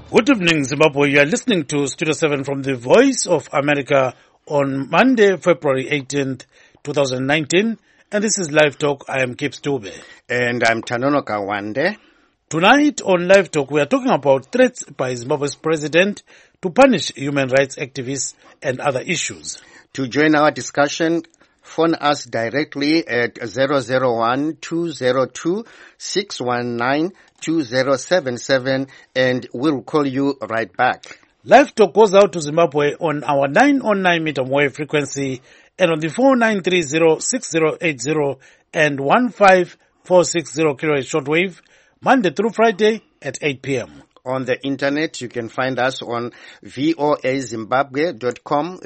Good evening, Zimbabwe. You are listening to Studio 7 from the Voice of America on Monday, February 18th, 2019. And this is Live Talk. I am Kip Stube. And I'm Tanono Kawande. Tonight on Live Talk, we are talking about threats by Zimbabwe's president to punish human rights activists and other issues. To join our discussion, phone us directly at 001-202-619-2077 and we'll call you right back. Live Talk goes out to Zimbabwe on our 909 meter wave frequency and on the 4930-6080 and 15460 kilohertz shortwave, Monday through Friday at 8 p.m. On the internet, you can find us on voazimbabwe.com,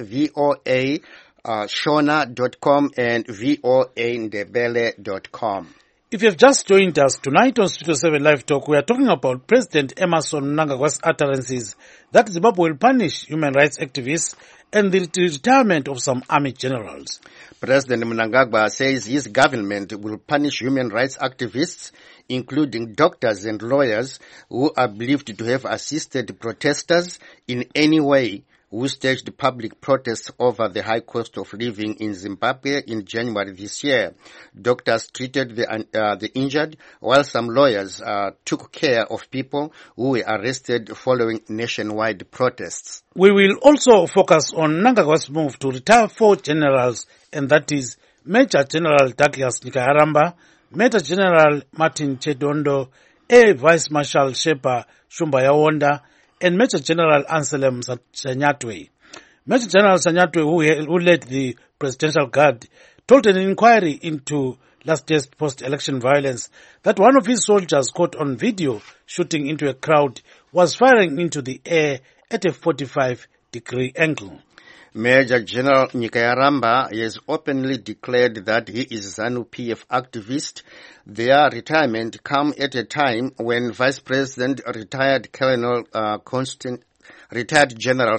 voashona.com, and voandebele.com. If you've just joined us tonight on Studio 7 Live Talk, we are talking about President Emmerson Mnangagwa's utterances that Zimbabwe will punish human rights activists and the retirement of some army generals. President Mnangagwa says his government will punish human rights activists, including doctors and lawyers who are believed to have assisted protesters in any way who staged public protests over the high cost of living in Zimbabwe in January this year. Doctors treated the injured, while some lawyers took care of people who were arrested following nationwide protests. We will also focus on Mnangagwa's move to retire 4 generals, and that is Major General Douglas Nikayaramba, Major General Martin Chedondo, Air Vice Marshal Shepa Shumba Yawonda, and Major General Anselm Sanyatwe. Major General Sanyatwe, who led the Presidential Guard, told an inquiry into last year's post-election violence that one of his soldiers caught on video shooting into a crowd was firing into the air at a 45-degree angle. Major General Nikayaramba has openly declared that he is a ZANU-PF activist. Their retirement come at a time when Vice President retired General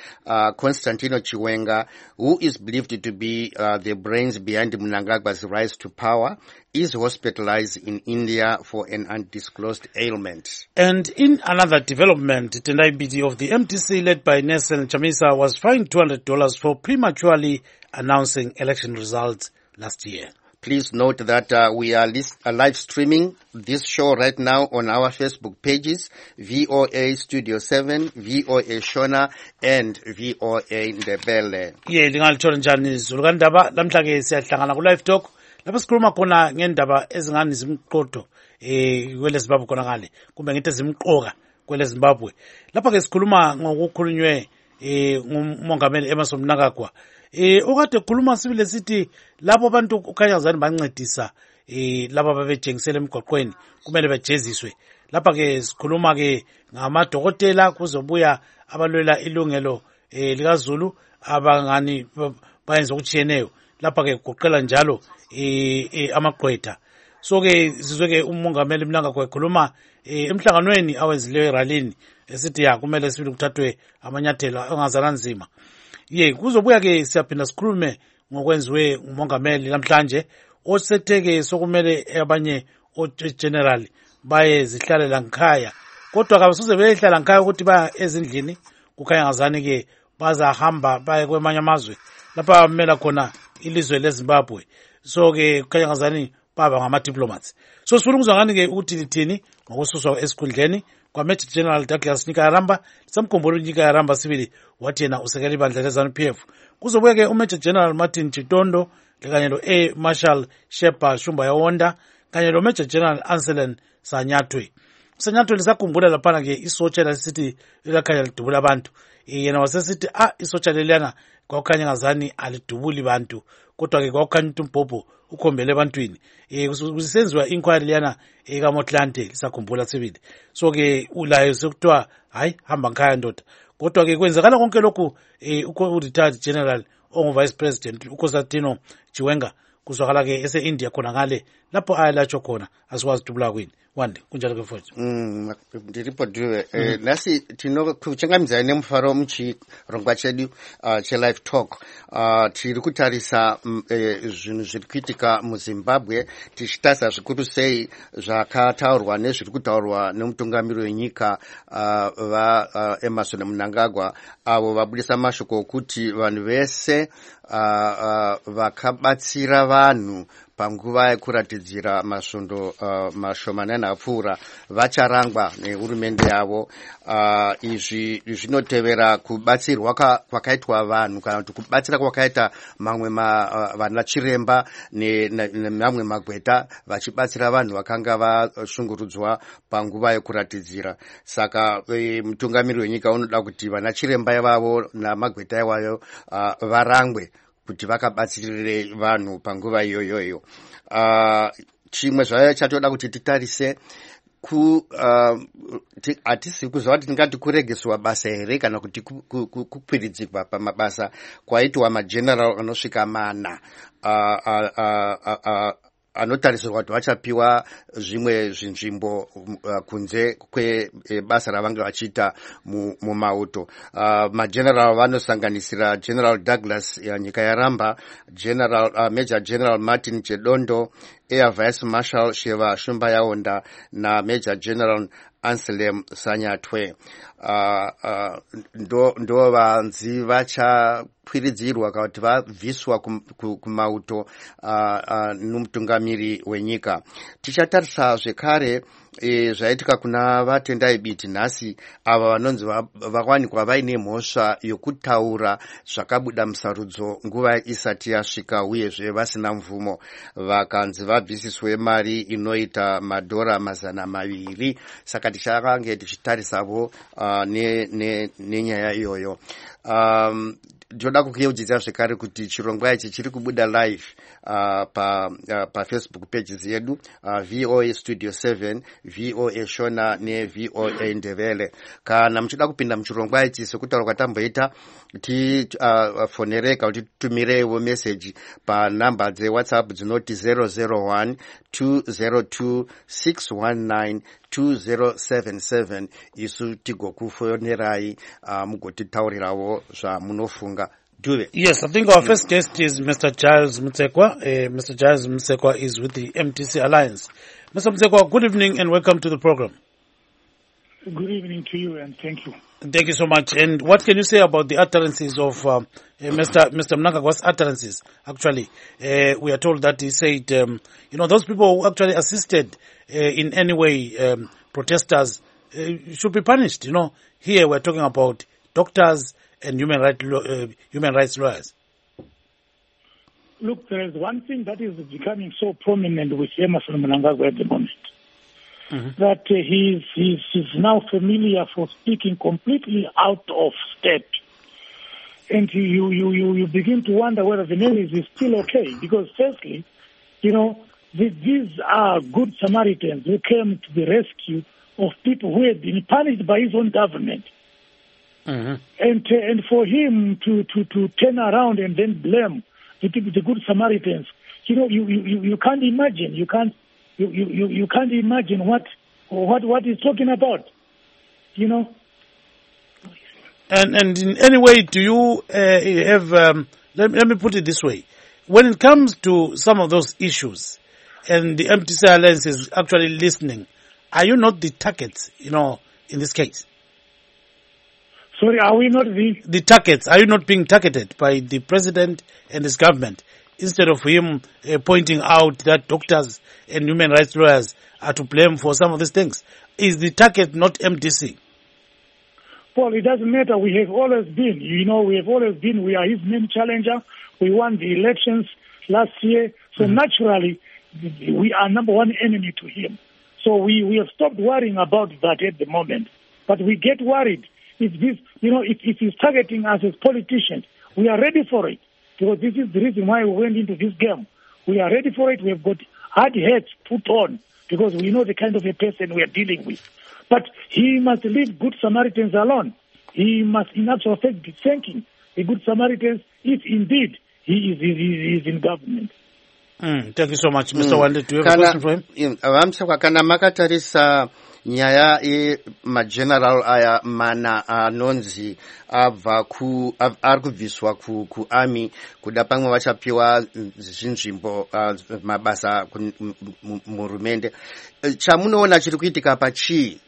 Constantino Chiwenga, who is believed to be the brains behind Mnangagwa's rise to power, is hospitalized in India for an undisclosed ailment. And in another development, Tendai Biti of the MTC led by Nelson Chamisa was fined $200 for prematurely announcing election results last year. Please note that we are live streaming this show right now on our Facebook pages, VOA Studio 7, VOA Shona, and VOA Ndebele. Lingalithole njani izulu kandaba lamhla ke siyahlangana ku Live Talk lapho sikhuluma khona ngendaba ezingani zimqodo kwele Zimbabwe khona ngale kumbe ngithi zimqoka kwele Zimbabwe. Lapha ke sikhuluma ngokukhulunywe ngumongameli Emmerson Mnangagwa. Okade khuluma sibile sithi labo abantu ukhanya zani bancedisa laba babejengisela emgwaqweni kumele bejeziswe. Lapha ke sikhuluma ke ngamadokotela kuzobuya abalwela ilungelo likaZulu abangani bayenza okutshiyeneyo. Lapha ke kuqela njalo amaqwetha. So ke sizwe ke umongameli Mnangagwa ekhuluma emhlanganweni awenzileyo eralini esithi kumele sibili kuthathwe amanyathelo angazana nzima. Kuzobuya ke siyaphinda sikhulume ngokwenziwe umongameli namhlanje osetheke sokumele abanye general baye zihlalela ngikhaya, kodwa kabasuze behlala ngikhaya ukuthi baya ezindlini kukhanya ngazani ke bazahamba baye kwamanye amazwe lapha bamela khona ilizwe leZimbabwe. So ke kukhanya ngazani baba ngama diplomats. So sifuna ukuzwa ngani ke ukuthi lithini ngokususwa esikhundleni kwa Major General Douglas Nikayaramba. Samkhumbula uNikayaramba sibili wathi yena usekela ibandla leZANU-PF. Kuzobuya ke uMajor General Martin Chedondo kanye lo Air Marshal Shepa Shumba Yawonda kanye lo Major General Anselm Sanyatwe. Sanyatwe lisakhumbula lapha ke isotsha lasithi lakhanya lidubula abantu. Yena wasesithi isotsha leliyana kwakukhanya ngazani alidubuli abantu, kodwa ke kwakukhanya umbhobho ukhombele ebantwini. Kusenziwa inquiry liyana kaMotlante lisakhumbula sibili. So ke ulayo sekuthiwa hayi hamba ngikhaya ndoda, kodwa ke kwenzakala konke lokhu u-retired general ongu vice president uConstantino Chiwenga kuzwakala-ke ese-India khona ngale lapho ayalatshwa khona asikwazi ukuthi ubulawa kwini. Wande kunjalo ke mfowethu. Ndiripo Dube. Nasi kuchangamidza nemufaro muchirongwa chedu chelive talk. Tiri kutarisa zvinhu zviri kuitika muZimbabwe, tichitarisa zvikuru sei zvakataurwa nezviri kutaurwa nemutungamiri wenyika Emmerson Mnangagwa, avo vabudisa mashoko okuti vanhu vese vakabatsira vanhu panguva yekuratidzira masvondo mashomanana apfuura vacharangwa nehurumende yavo. Izvi zvinotevera kubatsirwa kwakaitwa vanhu kana kuti kubatsira kwakaita mamwe vana chiremba nemamwe magweta vachibatsira vanhu vakanga vashungurudzwa panguva yekuratidzira. Saka mutungamiri wenyika unoda kuti vana chiremba ivavo namagweta iwayo varangwe kuti vakabatsirire vanhu panguva iyoyoyo. Chimwe zvayo chatoda kuti titarise hatisi kuziva kuti tingati kuregeswa basa here kana kuti kukwiridzirwa pamabasa kwaitwa mageneral anosvika 4 anotarisirwa kuti vachapiwa zvimwe zvinzvimbo kunze kwebasa ravanga vachiita mumauto. Mageneral vanosanganisira General Douglas nyika yaramba, Major General Martin Chedondo, Air Vice Marshal Sheva Shumba Yaonda na Major General Anselm Sanyatwe. Ndo vanzi vachakwiridzirwa kuti vabviswa kumauto nomutungamiri wenyika. Tichatarisa zvekare zvaitika kuna vatendai biti nhasi ava vanonzi vawanikwa vaine mhosva yokutaura zvakabuda musarudzo nguva isati yasvika uyezve vasina mvumo, vakanzi vabvisiswe mari inoita $200 200. Saka tichakange tichitarisavo nenyaya iyoyo. Ndoda kukuyeudzidza zvekare kuti chirongwa ichi chiri kubuda live Facebook pages yedu VOA Studio 7, VOA Shona neVOA Ndebele. Kana muchida kupinda muchirongwa ichi sekutaura kwatamboita tifonereka kuti tumirewo message panhamba dzeWhatsApp dzinoti 001 202 619 2077 isu tigokufonerai mugotitaurirawo zvamunofunga. Yes, I think our first guest is Mr. Giles Mutsekwa. Mr. Giles Mutsekwa is with the MTC Alliance. Mr. Mutsekwa, good evening and welcome to the program. Good evening to you and thank you. Thank you so much. And what can you say about the utterances of Mr. Mnangagwa's utterances? Actually, we are told that he said, those people who actually assisted in any way protesters should be punished. Here we're talking about doctors and human rights lawyers. Look, there is one thing that is becoming so prominent with Emmerson Mnangagwa at the moment. Mm-hmm. That he's now familiar for speaking completely out of step. And you begin to wonder whether the name is still okay. Because firstly, these are good Samaritans who came to the rescue of people who had been punished by his own government. Mm-hmm. And for him to turn around and then blame the good Samaritans, you can't imagine. You can't imagine what he's talking about. And in any way, do you have? Let me put it this way: when it comes to some of those issues, and the MTC Alliance is actually listening, are you not the targets? In this case. Sorry, are we not the targets? Are you not being targeted by the president and his government instead of him pointing out that doctors and human rights lawyers are to blame for some of these things? Is the target not MTC? Well, it doesn't matter. We have always been. We are his main challenger. We won the elections last year. So naturally, we are number one enemy to him. So we have stopped worrying about that at the moment. But we get worried. If he's targeting us as politicians, we are ready for it. Because this is the reason why we went into this game. We are ready for it. We have got hard heads put on because we know the kind of a person we are dealing with. But he must leave good Samaritans alone. He must, in actual fact, be thanking the good Samaritans if indeed he is in government. Thank you so much, Mr. Wande. Do you have a question for him? Vamsekwa, kana makatarisa nyaya mageneral aya mana anonzi abva ari kubviswa kuarmy kuda pamwe vachapiwa zvinzvimbo mabasa muhurumende, chamunoona chiri kuitika pachii?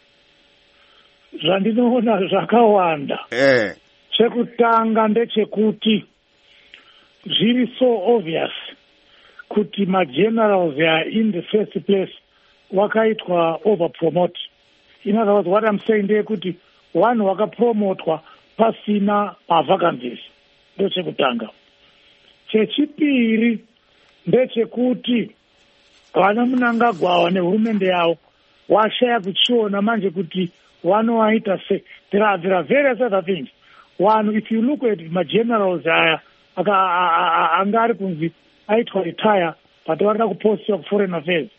Zvandinoona zvakawanda. Chekutanga ndechekuti zviri so obvious kuti magenerals are in the first place wakaitwa overpromote. In other words, what I'm saying ndeyekuti vanhu vakapromotwa pasina mavacancies. Ndechekutanga. Chechipiri ndechekuti vana Mnangagwa nehurumende yavo washaya kuchiona manje kuti vanovaita se. There are various other things. One, if you look at my generals angari kunzi aitwa retire but varida kupostiwa foreign affairs,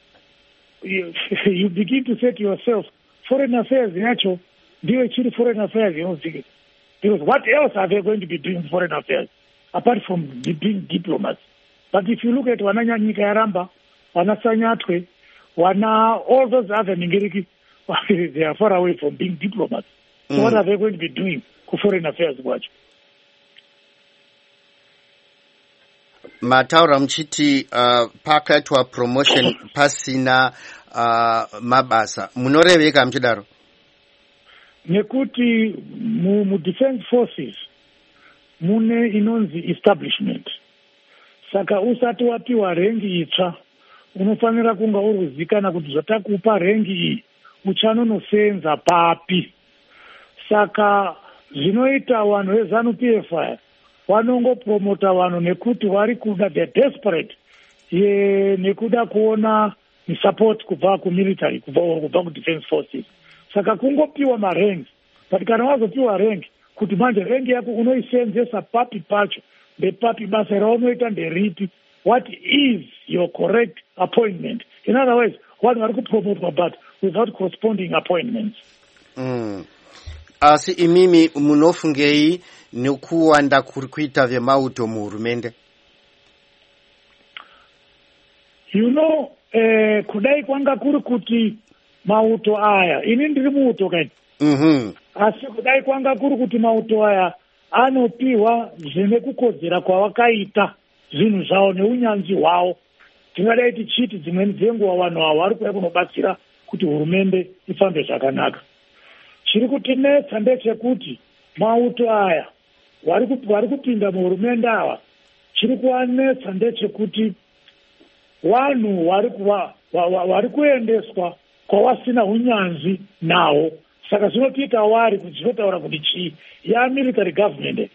you begin to say to yourself, foreign affairs yacho ndiyo chiri foreign affairs inozika, because what else are they going to be doing foreign affairs apart from being diplomats? But if you look at wana Nyika Yaramba, wana Sanyatwe, wana all those other Ningeriki, they are far away from being diplomats. So what are they going to be doing for foreign affairs watch? Mataura mchiti pakaitwa promotion pasina mabasa, munoreveka mchidaro? Nekuti mu defense forces mune inonzi establishment. Saka usati wapiwa rengi itsva unofanira kunga urikuzikana kuti zvatakupa rengi iyi uchanonosenza papi. Saka zvinoita vanhu veZANU-PF vanongopromota vanhu nekuti vari kuda, they're desperate nekuda kuona support kubva kumilitary, kubva kudefense forces. Saka kungopiwa marengi, but kana wazopiwa rengi kuti manje rengi yako unoisenzesa papi pacho ndepapi, basa raunoita nderipi, what is your correct appointment? In other words, vanhu vari kupromotwa but without corresponding appointments. Asi imimi munofungei nekuwanda kuri kuita vemauto muhurumende? Kudai kwanga kuri kuti mauto aya, ini ndiri muuto kani. Asi kudai kwanga kuri kuti mauto aya anopiwa zvine kukodzera kwavakaita zvinhu zvavo neunyanzvi hwavo, tingadai tichiti dzimweni dzenguva vanhu avo vari kuuya kunobatsira kuti hurumende ifambe zvakanaka. Chiri kutinetsa ndechekuti mauto aya vari kupinda muhurumende ava, chiri kuvanetsa ndechekuti vanhu vari kuendeswa kwavasina unyanzvi nawo. Saka zvinotiita vari kuti zvinotaura kuti chii military government.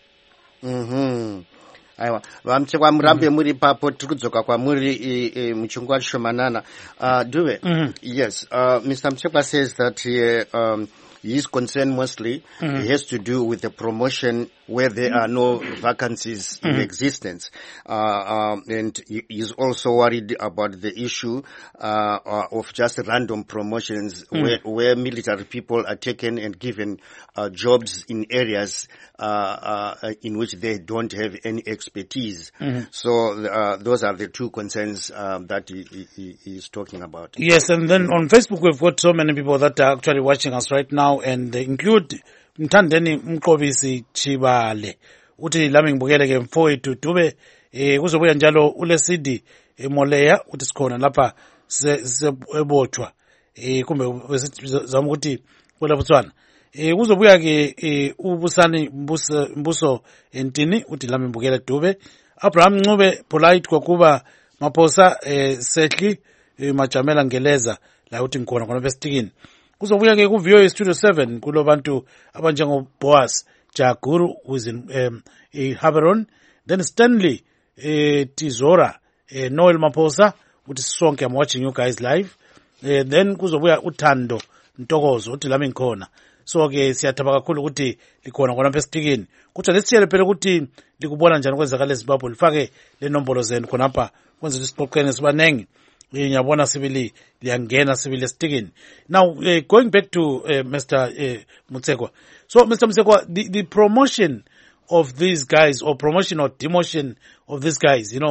Aiwa, vamchekwa murambe muri papo, tiri kudzoka kwamuri muchinguva chishomanana. Duve, yes, Mr. Mchekwa says that his concern mostly has to do with the promotion where there are no vacancies in existence. And he's also worried about the issue of just random promotions where military people are taken and given jobs in areas in which they don't have any expertise. So those are the two concerns that he is talking about. Yes, and then on Facebook we've got so many people that are actually watching us right now, and they include Mthandeni Mqobisi Chibale, uthi lami ngibukele ke mfowethu Dube, kuzobuya njalo uLesidi Moleya uthi sikhona lapha sebothwa, kumbe zama ukuthi kwela Botswana. Kuzobuya ke ubusani Mbuso Entini uthi lami ngibukele Dube. Abraham Ncube polite kwakuba Maphosa Setli Majamela Ngeleza la uthi ngikhona khona bestikini. Kuzobuya ke ku-VOA Studio 7 kulo bantu abanjengo Boaz Jaguru, who is in Haberon, then Stanley Tizora, Noel Maphosa, uthi sonke, I'm watching you guys live. Then kuzobuya uThando Ntokozo uthi lami ngikhona. So ke siyathaba kakhulu ukuthi likhona khona bestikini. Kuthiwa lesitshele phela ukuthi likubona njani kwenzakala eZimbabwe, lifake le nombolo zenu khonapha kwenzela isiqoqene sibanengi. Ngiyabona sibili liyangena sibili estikini. Now going back to Mr. Mutsekwa. So Mr. Mutsekwa, the promotion of these guys, or promotion or demotion of these guys,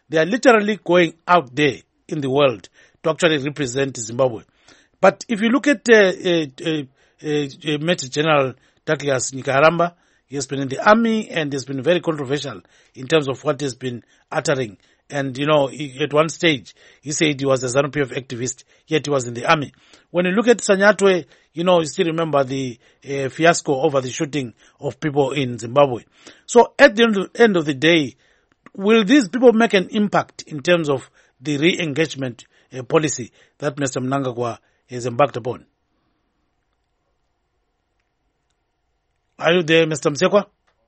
They are literally going out there in the world to actually represent Zimbabwe. But if you look at Major General Douglas Nyikaharamba, he has been in the army and has been very controversial in terms of what he's been uttering. And, at one stage, he said he was a ZANU-PF activist, yet he was in the army. When you look at Sanyatwe, you still remember the fiasco over the shooting of people in Zimbabwe. So at the end of the day, will these people make an impact in terms of the re-engagement policy that Mr. Mnangagwa has embarked upon? Are you there, Mr. Msekwa?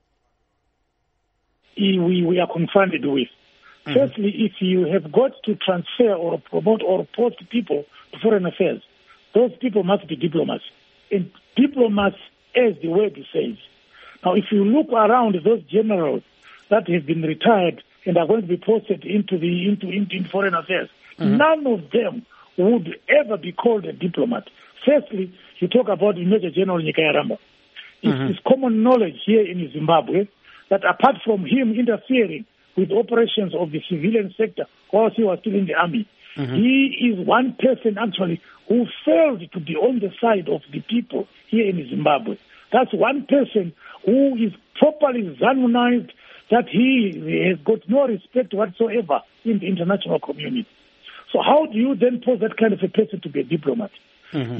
We are confronted with. Firstly, if you have got to transfer or promote or post people to foreign affairs, those people must be diplomats. And diplomats, as the word says. Now, if you look around those generals that have been retired and are going to be posted into foreign affairs, none of them would ever be called a diplomat. Firstly, you talk about Major General Nyikaharamba. It's common knowledge here in Zimbabwe that apart from him interfering with operations of the civilian sector whilst he was still in the army, he is one person actually who failed to be on the side of the people here in Zimbabwe. That's one person who is properly ZANUized, that he has got no respect whatsoever in the international community. So how do you then pose that kind of a person to be a diplomat? And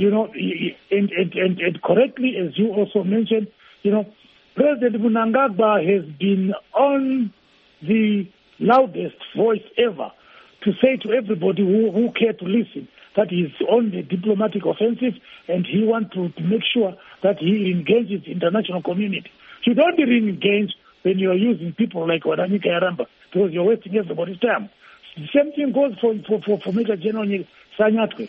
correctly, as you also mentioned, President Mnangagwa has been on the loudest voice ever to say to everybody who care to listen that he's on the diplomatic offensive and he wants to make sure that he engages the international community. You don't really engage when you are using people like Nyikaharamba because you're wasting everybody's time. The same thing goes for Major General Sanyatwe.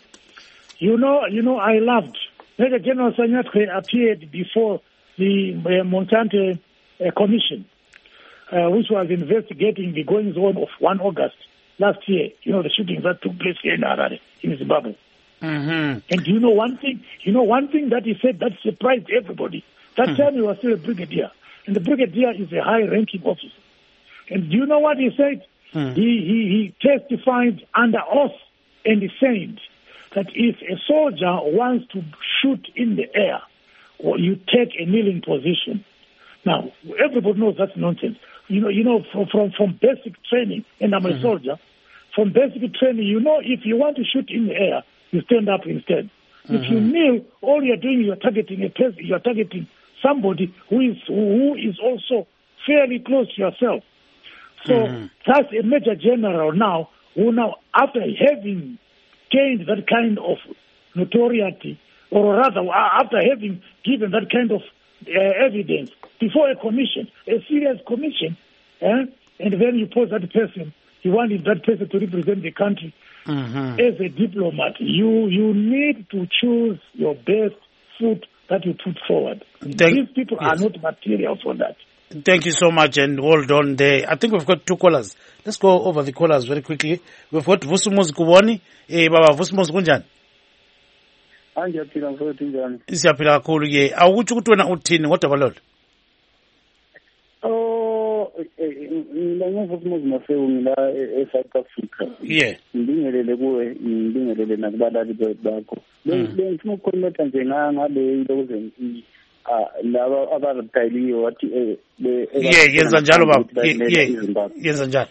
I loved Major General Sanyatwe appeared before the Montante Commission, which was investigating the goings-on of 1 August last year, the shootings that took place here in Harare, in Zimbabwe. And you know one thing that he said that surprised everybody. That time he was still a brigadier, and the brigadier is a high-ranking officer. And do you know what he said? He testified under oath, and he said that if a soldier wants to shoot in the air, you take a kneeling position. Now, everybody knows that's nonsense. From basic training, and I'm a soldier, from basic training, if you want to shoot in the air, you stand up instead. If you kneel, all you're doing, you're targeting a person, you're targeting somebody who is also fairly close to yourself. So that's a major general now, who now, after having gained that kind of notoriety, or rather, after having given that kind of evidence before a commission, a serious commission, and then you pose that person, you wanted that person to represent the country as a diplomat. You need to choose your best foot that you put forward. These people are not material for that. Thank you so much, and hold on there. I think we've got 2 callers. Let's go over the callers very quickly. We've got Vusumuzi Kuboni. Baba Vusumuzi kunjani? Angiyaphila mfowethu njani? Siyaphila kakhulu ke. Awukuthi ukuthi wena uthini kodwa balolo? Mina ngivusumuzi Mafewu ngila eSouth Africa. Yeah. Ngibingelele kuwe, ngibingelele nakubalali bakho. Bengifuna ukukhuluma nje ngale into kuzenzi laba abarayiliyo wathi yenza njalo baba. Yenza njalo.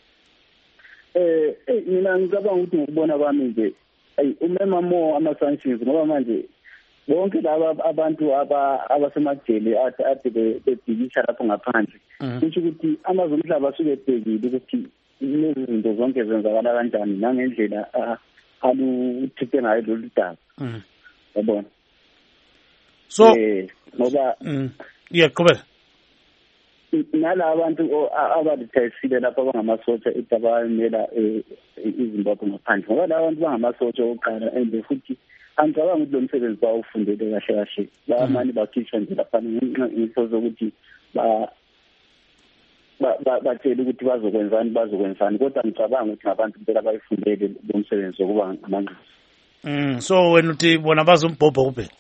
Mina ngicabanga ukuthi ngibona kwami nje umema mo ama-sanctions ngoba manje bonke laba abantu abasemajele ade bebhikisha lapho ngaphandle kusho ukuthi amazwe omhlaba asuke ebhekile ukuthi lezi zinto zonke zenzakala kanjani nangendlela aluthithe ngayo lolu daba yabona so ngoba qhubeka nala abantu abalithayisile lapha abangamasotsha abayimela iZimbabwe ngaphandle ngoba laba bantu bangamasotsha oqala and futhi angicabanga ukuthi lo msebenzi bawufundele kahle kahle bamani bakhishwa nje lapha ngenxa zokuthi batshela ukuthi bazokwenzani kodwa ngicabanga ukuthi ngabantu impela bayifundele lo msebenzi wokuba ngamanqosi. So wena uthi bona bazombhobho kuphela?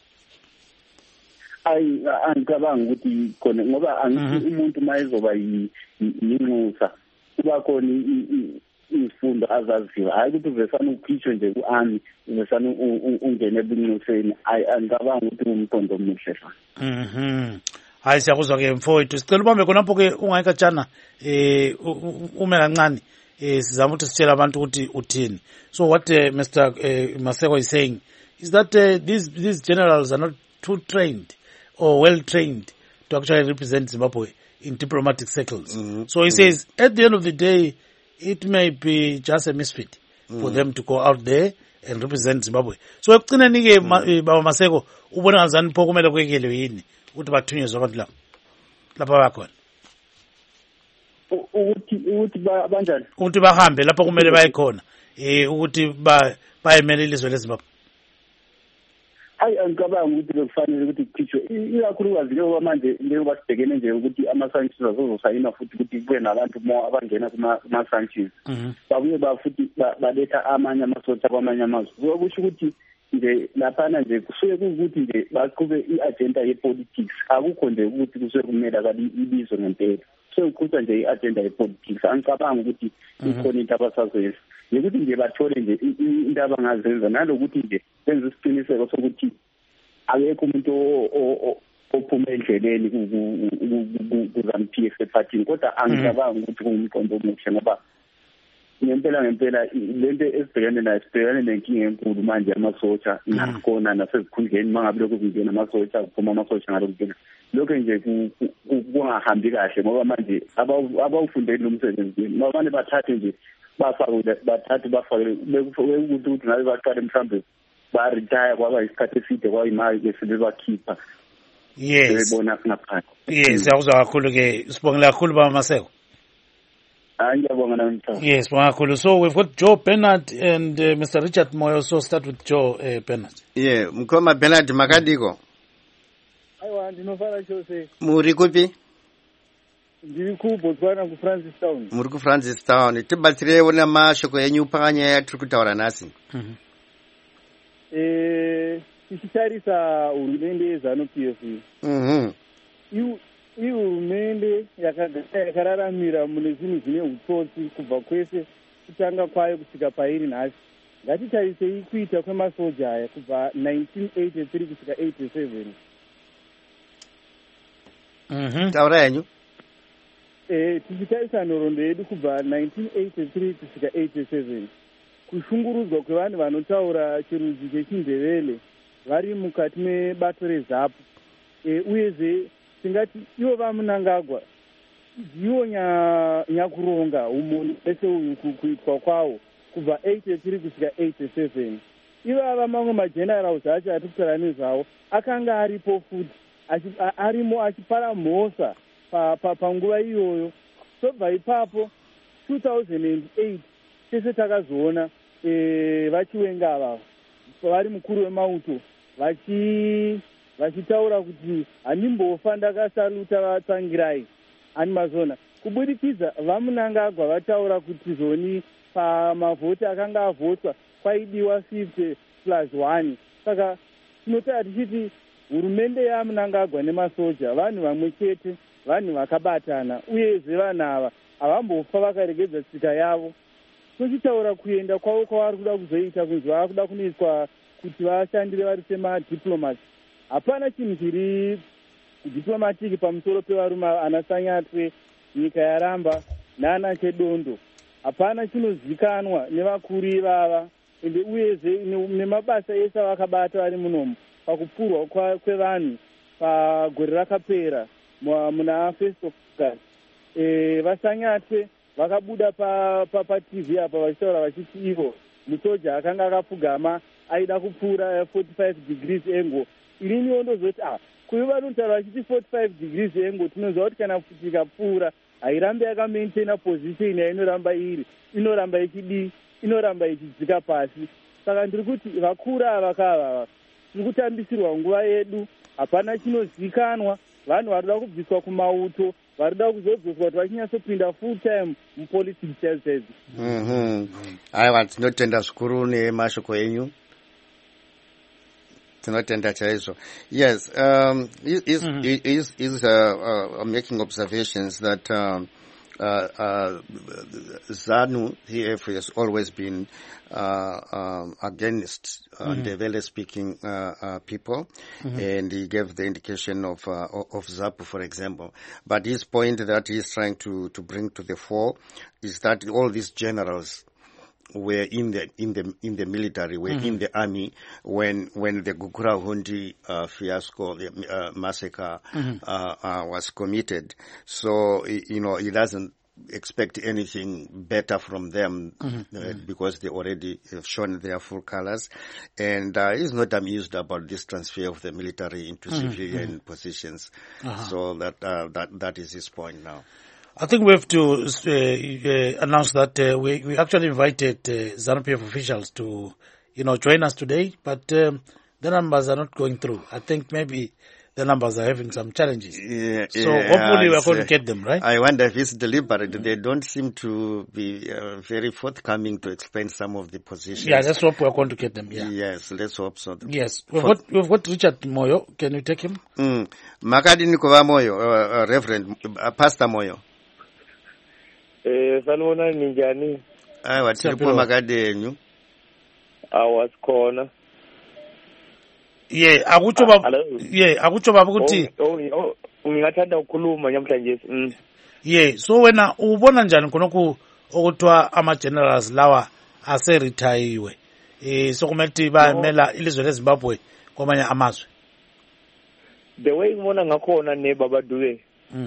Angicabanga ukuthi khona ngoba angithi umuntu mayezoba yinxusa kuba khona izifundo azaziyo, hayi ukuthi uvesane ukhishwe nje ku-army uvesane ungene ebunxuseni. Angicabanga ukuthi ngumqondo omuhle fa. Hayi siyakuzwa-ke mfowethu, sicela ubambe khonapho-ke ungayikatshana ume kancane sizama ukuthi sitshele abantu ukuthi uthini. So what Mr. Maseko is saying is that these generals are not too trained or well trained to actually represent Zimbabwe in diplomatic circles. So he says at the end of the day it may be just a misfit for them to go out there and represent Zimbabwe. So ekugcineni-ke Baba Maseko ubona ngazani pho kumele kwekelwe yini ukuthi bathunyezwe abantu lapha bakhona ukuthi banjani ukuthi bahambe lapho kumele baye khona ukuthi bayemele ilizwe leZimbabwe. Hayi angicabanga ukuthi bekufanele ukuthi kukhishwe ikakhulukazi njengoba manje njengoba sibhekene nje ukuthi ama-sanctions azozosayinwa futhi ukuthi kube nabantu abangena kuma-sanctions babuye futhi baletha amanye amasotsha kwamanye amazwe. Kusho ukuthi nje laphana nje kusuke kuwukuthi nje baqhube i-agenda ye-politics, akukho nje ukuthi kusuke kumele ilizwe ngempela. Kuqhutshwa nje i-agenda ye-politics. Angicabanga ukuthi ikhona into abasazoyenza yokuthi nje bathole nje into abangazenza, nalokuthi nje benze isiqiniseko sokuthi akekho umuntu ophuma endleleni ku-ZANU-PF ephathini. Kodwa angicabanga ukuthi kungumqondo omuhle ngoba ngempela lento esibhekane nayo, sibhekane nenkinga enkulu manje amasotsha nakhona nasezikhundleni mangabe lokhu kungena amasotsha kuphuma amasotsha ngalokhu kungena lokho nje kungahambi kahle ngoba manje abawufundeli lo msebenzi mabane bathathe nje bathathe bafake ukuthi ngabe baqale mhlawumbe ba-retire kwaba isikhathi eside kwayimali bese bebakhipha. Yes, ngaphandle. Yes, siyakuzwa kakhulu-ke, sibongile kakhulu Baba Maseko. Ngiyabonga nami. Yes, sibonga kakhulu. So we've got Joe Bernard and Mr. Richard Moyo. So start with Joe Bernard. Yeah, Mkhoma Bernard makadiko. Aiwa ndinofara chose. Muri kupi? Ndiri ku Botswana ku Francis Town. Muri ku Francis Town. Tibatsire wona mashoko yenyu panyaya turi kutaura nasi. Tichitarisa hurumende yeZANU-PF. Hurumende yakararamira mune zvinhu zvine utsotsi kubva kwese kutanga kwayo kusvika pairi nhasi. Ngatitarisei kuita kwemasoja aya kubva 1983 kusvika 87. Taura yenyu? Tichitarisa nhoroondo yedu kubva 1983 kusvika 87. Kushungurudzwa kwevanhu vanotaura chirudzi chechindevele vari mukati mebato reZAPU. Uyezve tingati ivo vaMunangagwa ndivo nyakuronga umoni wese uyu kuitwa kwawo kubva 83 kusvika 87. Ivava mamwe magenerals acho atikutaura nezvavo akanga aripo futi arimo achipara mhosa panguva iyoyo. Sobva ipapo 2008 tese takazoona vachiwenga ava vari mukuru wemauto vachitaura kuti handimbofa ndakasaluta vatsangirai ani mazona kubudikidza vaMunangagwa vataura kuti zoni pamavhoti akanga avhotwa kwaidiwa 50+1. Saka tinotara tichiti hurumende yaMunangagwa nemasoja vanhu vamwe chete, vanhu vakabatana, uyezve vanhu ava havambofa vakaregedza tsika yavo. Tochitaura kuenda kwavo kwavari kuda kuzoita kunzi vava kuda kunoiswa kuti vashandire vari semadiplomati. Hapana chinhu chiri diplomatiki pamusoro pevarume anasanyatwe, nyika yaramba nana chedondo. Hapana chinozikanwa nevakuru ivava ende uyezve nemabasa ese avakabata vari munomu pakupfurwa kwevanhu pagore rakapera muna 1st of August. Vasanyatwe vakabuda paTV apa vachitaura vachiti ivo musoja akanga akapfugama aida kupfuura 45 degrees angle. Ininiwo ndozoti kuyo vanotaura vachiti 45 degrees angle tinoziva kuti kana tikapfuura hairambi yakamaintaina position yainoramba iri, inoramba ichidii, inoramba ichidzika pasi. Saka ndiri kuti vakuru ava kava tiri kutambisirwa nguva yedu, hapana chinozikanwa. Vanhu varikuda kubviswa kumauto, varikuda kuzodzoswa kuti vachinyatsopinda full time mupolitics chaidzo. Aiwa tinotenda zvikuru nemashoko enyu. Tinotenda chaizvo. Yes, he's making observations that ZANU PF has always been against Ndebele-speaking people, and he gave the indication of ZAPU, for example. But his point that he's trying to bring to the fore is that all these generals were in the military, were in the army when the Gukurahundi fiasco, the massacre was committed. So he doesn't expect anything better from them because they already have shown their full colors, and he's not amused about this transfer of the military into civilian positions. So that is his point now. I think we have to announce that we actually invited ZANU-PF officials to, join us today, but the numbers are not going through. I think maybe the numbers are having some challenges. So hopefully we're going to get them, right? I wonder if it's deliberate. They don't seem to be very forthcoming to explain some of the positions. Yeah, let's hope we're going to get them. Yeah. Yes, let's hope so. Yes. We've got Richard Moyo. Can you take him? Makadi Nikowa Moyo, Reverend Pastor Moyo. Sanibona ninjani? Wathipho makade enyu. Awasikhona. Akutsho baba ukuthi ngingathanda ukukhuluma namhlanje. So wena ubona njani khonokho okuthiwa ama-generals lawa aserethayiwe sokumele ukuthi bamela ilizwe leZimbabwe kwamanye amazwe? The way ngibona ngakhona nebabaduke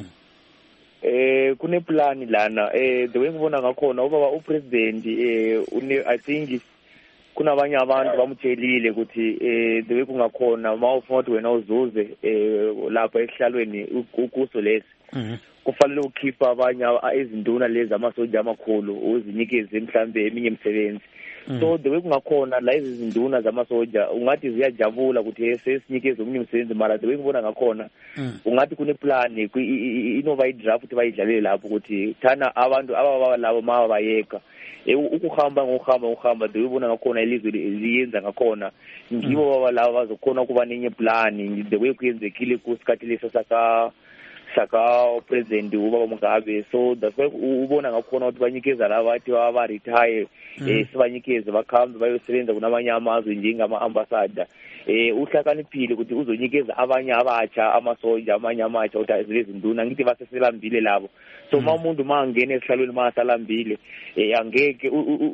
kuneplan lana the way ngibona ngakhona ubaba upresident I think kunabanye abantu bamutshelile ukuthi the way kungakhona mawufuna ukuthi wena uzuze lapha ehlalweni ukuso lesi kufanele ukhipha abanye izinduna lezi amasoja amakhulu uzinikeze mhlambe eminye imisebenzi. So the way kungakhona la izinduna zamasoja ungathi ziyajabula ukuthi sesinikeze omunye umsebenzi, mara the way ngibona ngakhona ungathi kuneplan inova idraft bayidlalele lapho ukuthi thana abantu ababa labo mabayeka ukuhamba the way ubona ngakhona ilizwe liyenza ngakhona ngibo baba labo bazokhona kuba nenye plan the way kuyenzekile kusikhathi leso saka president ubaba Mugabe. So that's why ubona ngakhona ukuthi banikeza laba athi baba retire sibanikeze bakhambe bayosebenza kunamanye amazwe njengama ambassador. Uhlakaniphile ukuthi uzonikeza abanye abatsha amasoja amanye amatsha ukuthi ezilezinduna ngithi baseselambile labo. So umuntu mangene esihlalweni masalambile angeke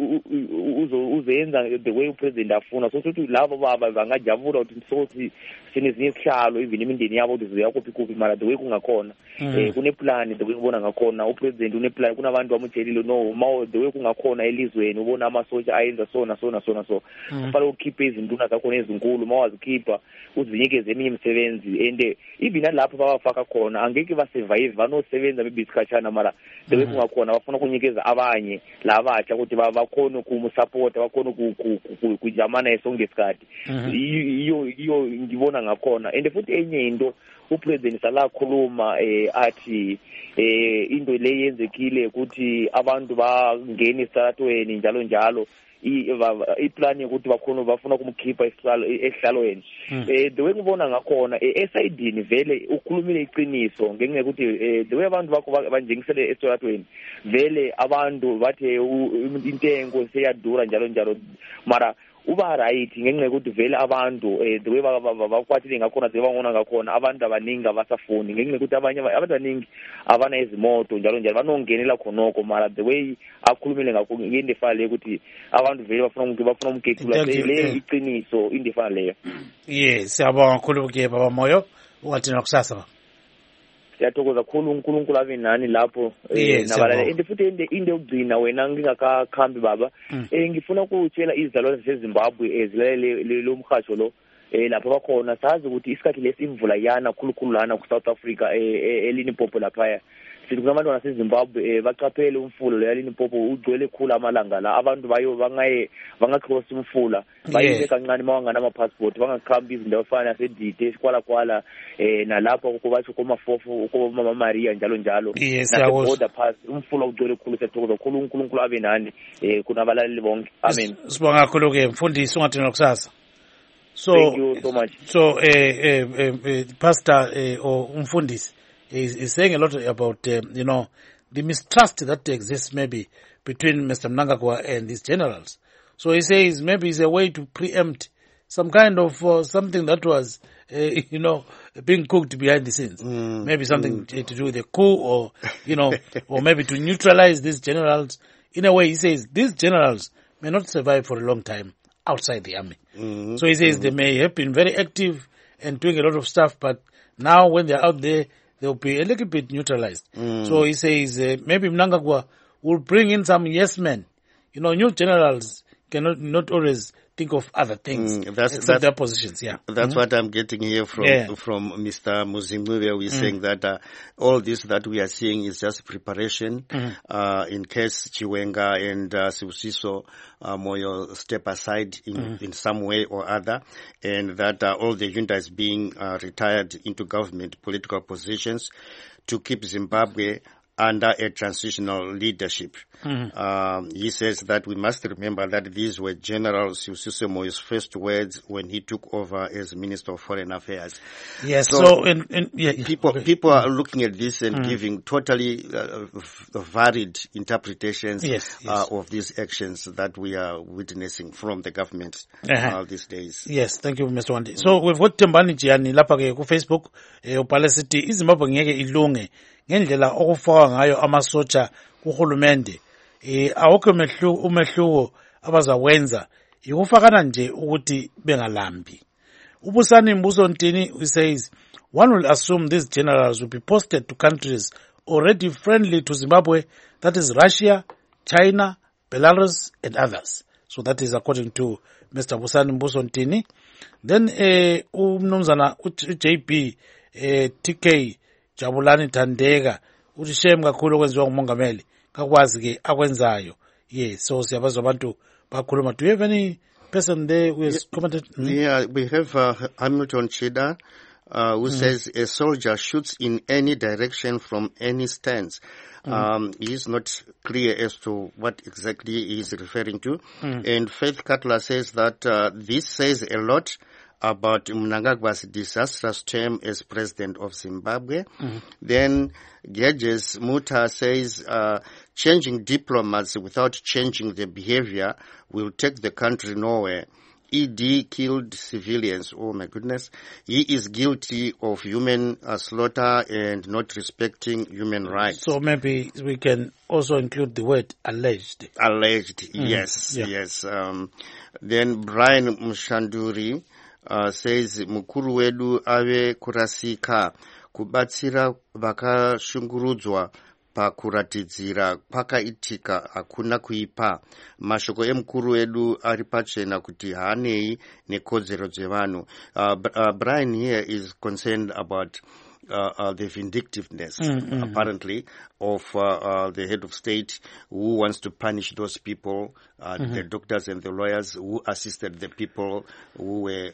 uzenza the way upresident afuna. So ukuthi labo baba bangajabula ukuthi sothi sinezinye isihlalo even imindeni yabo ukuthi ziyakuphi mara the way kungakhona kuneplan the way ubona ngakhona upresident uneplan kunabantu bamutshelile no the way kungakhona elizweni ubona amasoja ayenza so kufanele ukhiphe izinduna zakho ezinkulu mawazikhipha uzinikeze eminye imisebenzi and even nalapho babafaka khona angeke basurvive banosebenza bebisikhatshana mara the way kungakhona bafuna ukunikeza abanye labatsha ukuthi bakhona ukumusupport bakhona kujamana esongesikhathi iyo ngibona ngakhona. And futhi enye into upresident salakhuluma athi into le yenzekile ukuthi abantu bangena esitratweni njalo iplan yokuthi bafuna ukumkhipha esihlalweni. The way ngibona ngakhona esidini vele ukhulumile iqiniso ngenxa ukuthi the way abantu bakho banjengisele esitratweni vele abantu bathe intengo seyadura njalo mara uba right ngenxa yokuthi vele abantu the way bakwathile ngakhona sebangona ngakhona abantu abaningi abasafuni ngenxa yokuthi abantu abaningi abana izimoto njalo banongenela khonoko mara the way akhulumile ngakho ngendefana ukuthi abantu vele bafuna umgethula le iqiniso indefana leyo. Yes, siyabonga kakhulu ke baba Moyo ungathina kusasa baba. Siyathokoza kakhulu uNkulunkulu abe nani lapho nabalala. And futhi into yokugcina wena ngingakakhambi baba ngifuna ukutshela izizalwane zaseZimbabwe ezilalele lo mhatsho lo lapho bakhona sazi ukuthi isikhathi lesimvula yana khulukhulu lana ku South Africa eLimpopo lapha sithi kunabantu baseZimbabwe baqaphele umfula lo eLimpopo ugcwele khulu amalanga la abantu bangacross umfula bayibe kancane mawangana ama passport bangakhambi izindawo efana naseDite kwala nalapho kubatsho komafofu Mama Maria njalo na border pass umfula ugcwele khulu. Siyathokoza kakhulu uNkulunkulu abe nani kunabalali bonke. Amen. Sibonga kakhulu ke mfundisi ungathina kusasa. So thank you so much. So pastor or umfundisi is saying a lot about the mistrust that exists maybe between Mr. Mnangagwa and these generals. So he says maybe it's a way to preempt some kind of something that was, being cooked behind the scenes. Maybe something to do with a coup or, or maybe to neutralize these generals. In a way, he says these generals may not survive for a long time outside the army. So he says they may have been very active and doing a lot of stuff, but now when they're out there, they'll be a little bit neutralized. So he says maybe Mnangagwa will bring in some yes men. New generals cannot not always think of other things except their positions. Yeah, that's what I'm getting here from Mr. Muzimuwe, who is saying that all this that we are seeing is just preparation in case Chiwenga and Sibusiso Moyo step aside in some way or other, and that all the junta is being retired into government political positions to keep Zimbabwe under a transitional leadership. He says that we must remember that these were General Sibusiso Moyo's first words when he took over as Minister of Foreign Affairs. Yes, people are looking at this and giving totally varied interpretations of these actions that we are witnessing from the government these days. Yes, thank you, Mr. Wandi. So we've got Tembani Jiani lapha ke ku Facebook ubhale sithi iZimbabwe ngeke ilunge ngendlela okufaka ngayo amasotsha kuhulumende. Awukho umehluko abazawenza ikufakana nje ukuthi bengalambi. Ubusani Mbuso Ntini says one will assume these generals will be posted to countries already friendly to Zimbabwe, that is Russia, China, Belarus and others. So that is according to Mr. Busani Mbuso Ntini. Then umnumzana JP TK Jabulani Tandega uthi shame kakhulu okwenziwa ngumongameli kakwazi ke akwenzayo. Yes, so siyabazwa abantu bakhuluma. Do you have any person there who has commented? Yeah, we have Hamilton Chida who says a soldier shoots in any direction from any stance. He is not clear as to what exactly he is referring to. And Faith Cutler says that this says a lot about Mnangagwa's disastrous term as president of Zimbabwe. Then Gedges Muta says changing diplomats without changing the behavior will take the country nowhere. ED killed civilians. Oh my goodness. He is guilty of human slaughter and not respecting human rights. So maybe we can also include the word alleged. Alleged, yes. Then Brian Mushanduri says mukuru wedu ave kurasika kubatsira vakashungurudzwa pakuratidzira kwakaitika hakuna kuipa. Mashoko emukuru wedu ari pachena kuti haanei nekodzero dzevanhu. Brian here is concerned about the vindictiveness, apparently, of the head of state who wants to punish those people, the doctors and the lawyers who assisted the people who were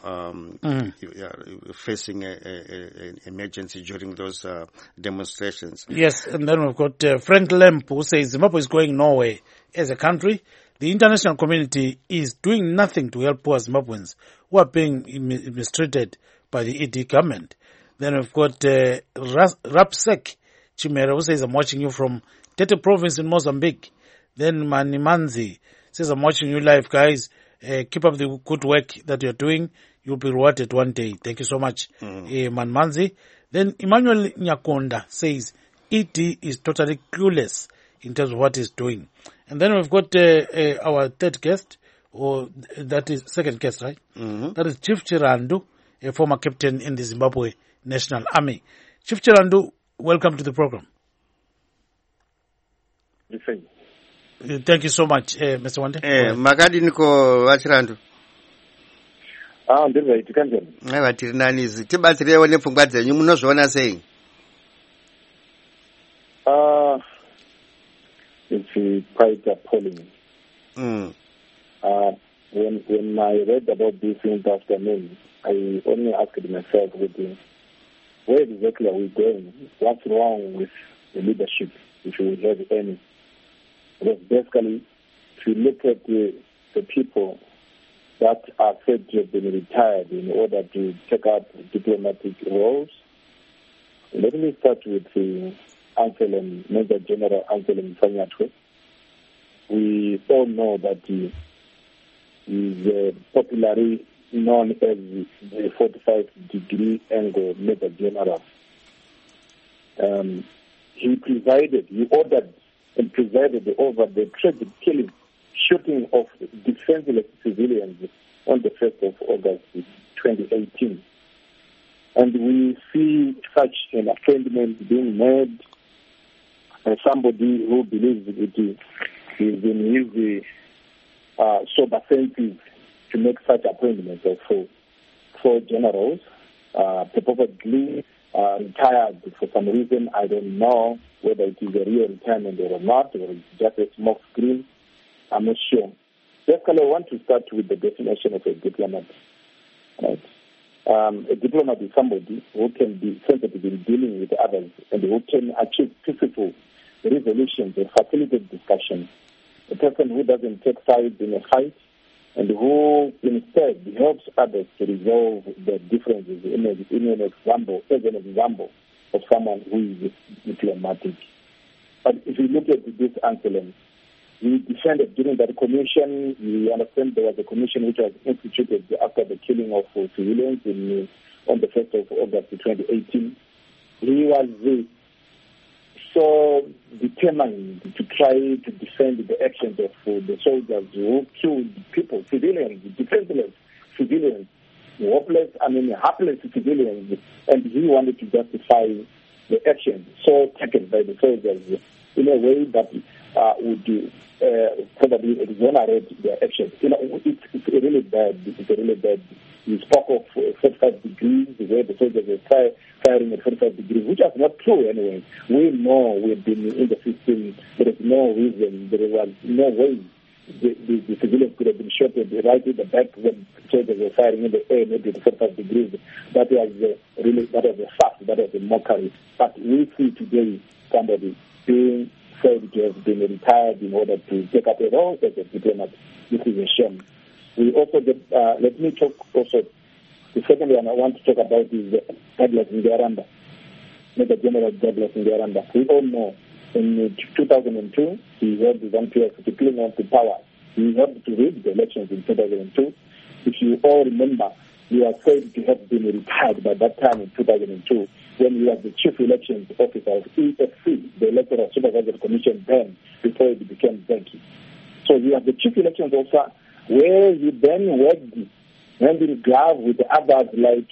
facing an emergency during those demonstrations. Yes, and then we've got Frank Lemp who says Zimbabwe is going nowhere as a country. The international community is doing nothing to help poor Zimbabweans who are being mistreated by the ED government. Then we've got Rapsek Chimera who says, I'm watching you from Tete province in Mozambique. Then Manimanzi says, I'm watching you live, guys. Keep up the good work that you're doing. You'll be rewarded one day. Thank you so much, Manmanzi. Then Emmanuel Nyakonda says, ED is totally clueless in terms of what he's doing. And then we've got our third guest, or that is second guest, right? That is Chief Chirandu, a former captain in the Zimbabwe National Army. Chief Chirandu, welcome to the program. Thank you so much, Mr. Wande. Makadi niko vachirandu. Ndiri kanjani. Aiwa tiri nanizi. Tibatsirewo nepfungwa dzenyu munozviona sei? It's quite appalling. When I read about this in the afternoon, I only asked myself, where exactly are we going? What's wrong with the leadership, if we have any? Because basically, if you look at the people that are said to have been retired in order to take up diplomatic roles, let me start with Major General Anselm Mfanyatwe. We all know that he is popularly known as the 45-degree angle Major General. He ordered and presided over the tragic killing, shooting of defenseless civilians on the 1st of August 2018. And we see such an appointment being made by somebody who believes it is in his sober senses to make such appointments of four generals, probably retired for some reason. I don't know whether it is a real retirement or not, or it's just a smoke screen. I'm not sure. Basically, I want to start with the definition of a diplomat. Right? A diplomat is somebody who can be sensitive in dealing with others and who can achieve peaceful resolutions and facilitate discussion. A person who doesn't take sides in a fight and who instead helps others to resolve their differences as an example of someone who is diplomatic. But if you look at this Anselm, he defended during that commission. You understand there was a commission which was instituted after the killing of civilians on the 1st of August 2018. He was so determined to try to defend the actions of the soldiers who killed people, civilians, defenseless civilians, hapless civilians, and he wanted to justify the actions so taken by the soldiers in a way that would probably exonerate their actions. It's really bad. It's really bad. He spoke of 45 degrees, where the soldiers were firing at 45 degrees, which is not true anyway. We know we've been in the system. There is no reason. There was no way the civilians could have been shot right in the back when soldiers were firing in the air, maybe at 45 degrees. That was a fact. That was a mockery. But we see today somebody being said to have been retired in order to take up a role as a diplomat. This is a shame. We also let me talk also. The second one I want to talk about is Douglas Ngaranda, Major General Douglas Ngaranda. We all know in 2002 he helped the ZANU-PF to cling on to power. He helped to rig the elections in 2002. If you all remember, he was said to have been retired by that time in 2002 when he was the chief elections officer of EFC, the Electoral Supervisory Commission then, before it became ZECI. So he was the chief elections officer, where he then worked hand in glove with others like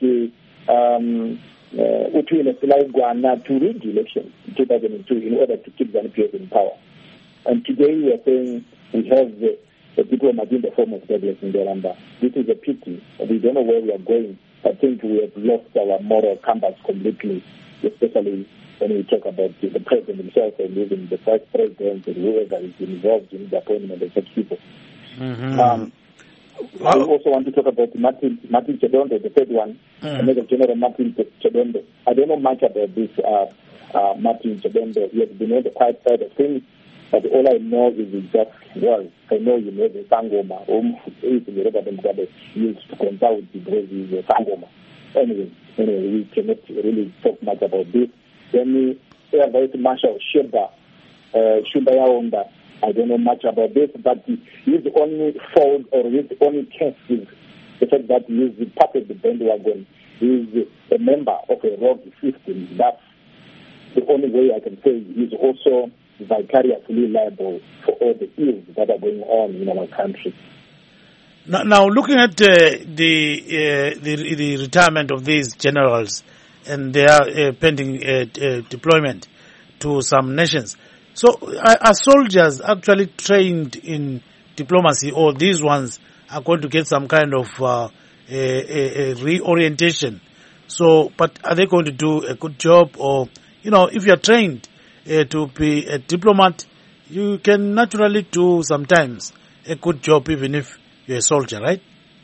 Utwile Selaigwana to rig the elections in 2002 in order to keep ZANU-PF in power. And today we are saying we have a diplomat in the form of Douglas Ngaranda. This is a pity. We don't know where we are going. I think we have lost our moral compass completely, especially when we talk about the president himself and even the vice president and whoever is involved in the appointment of such people. Mm-hmm. I also want to talk about Martin Chedondo, the third one, Major General Martin Chedondo. I don't know much about this Martin Chedondo. He has been on the quiet side of things, but all I know is just, I know you know the Sangoma, whom is the Robert Mugabe used to consult because he's a Sangoma. Anyway, we cannot really talk much about this. Then Air Vice Marshal Shubaya Onda. I don't know much about this, but his only fault or his only case is the fact that he is part of the bandwagon. He is a member of a rogue system. That's the only way I can say he's also vicariously liable for all the ills that are going on in our country. Now looking at the retirement of these generals and their pending deployment to some nations, so are soldiers actually trained in diplomacy, or these ones are going to get some kind of a reorientation? So, but are they going to do a good job? Or, if you are trained to be a diplomat, you can naturally do sometimes a good job even if you're a soldier, right?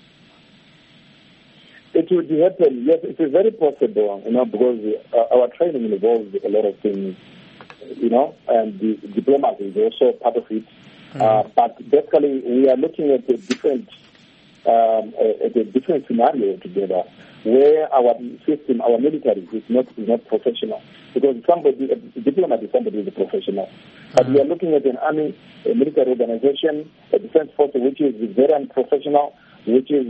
It would happen, yes, it is very possible, because our training involves a lot of things, and the diplomacy is also part of it. But basically, we are looking at a different scenario together. where our system, our military is not professional. Because a diplomat is somebody who is a professional. But we are looking at an army, a military organization, a defense force which is very unprofessional, which is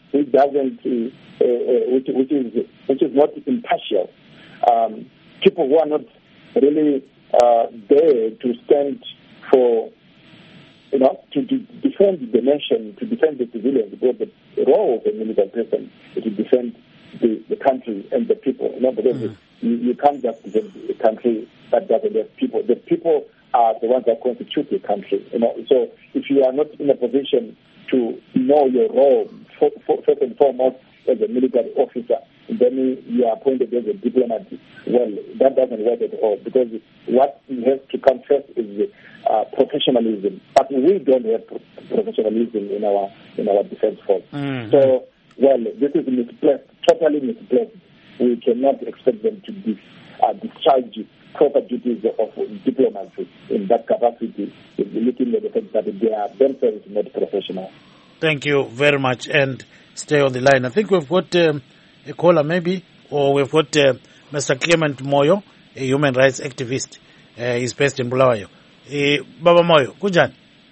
not impartial. People who are not really there to stand for, to defend the nation, to defend the civilians, because the role of a military person is to defend the country and the people. Because you can't just defend the country that doesn't have people. The people are the ones that constitute the country. So if you are not in a position to know your role, first and foremost as a military officer, then you are appointed as a diplomat. Well, that doesn't work at all, because what has to come first is professionalism. But we don't have professionalism in our defense force. So, this is misplaced, totally misplaced. We cannot expect them to discharge proper duties of diplomacy in that capacity, looking at the fact that they are themselves not professional. Thank you very much, and stay on the line. I think we've got a caller maybe, or we've got Mr. Clement Moyo, a human rights activist. He's based in Bulawayo. Baba Moyo, kunjani?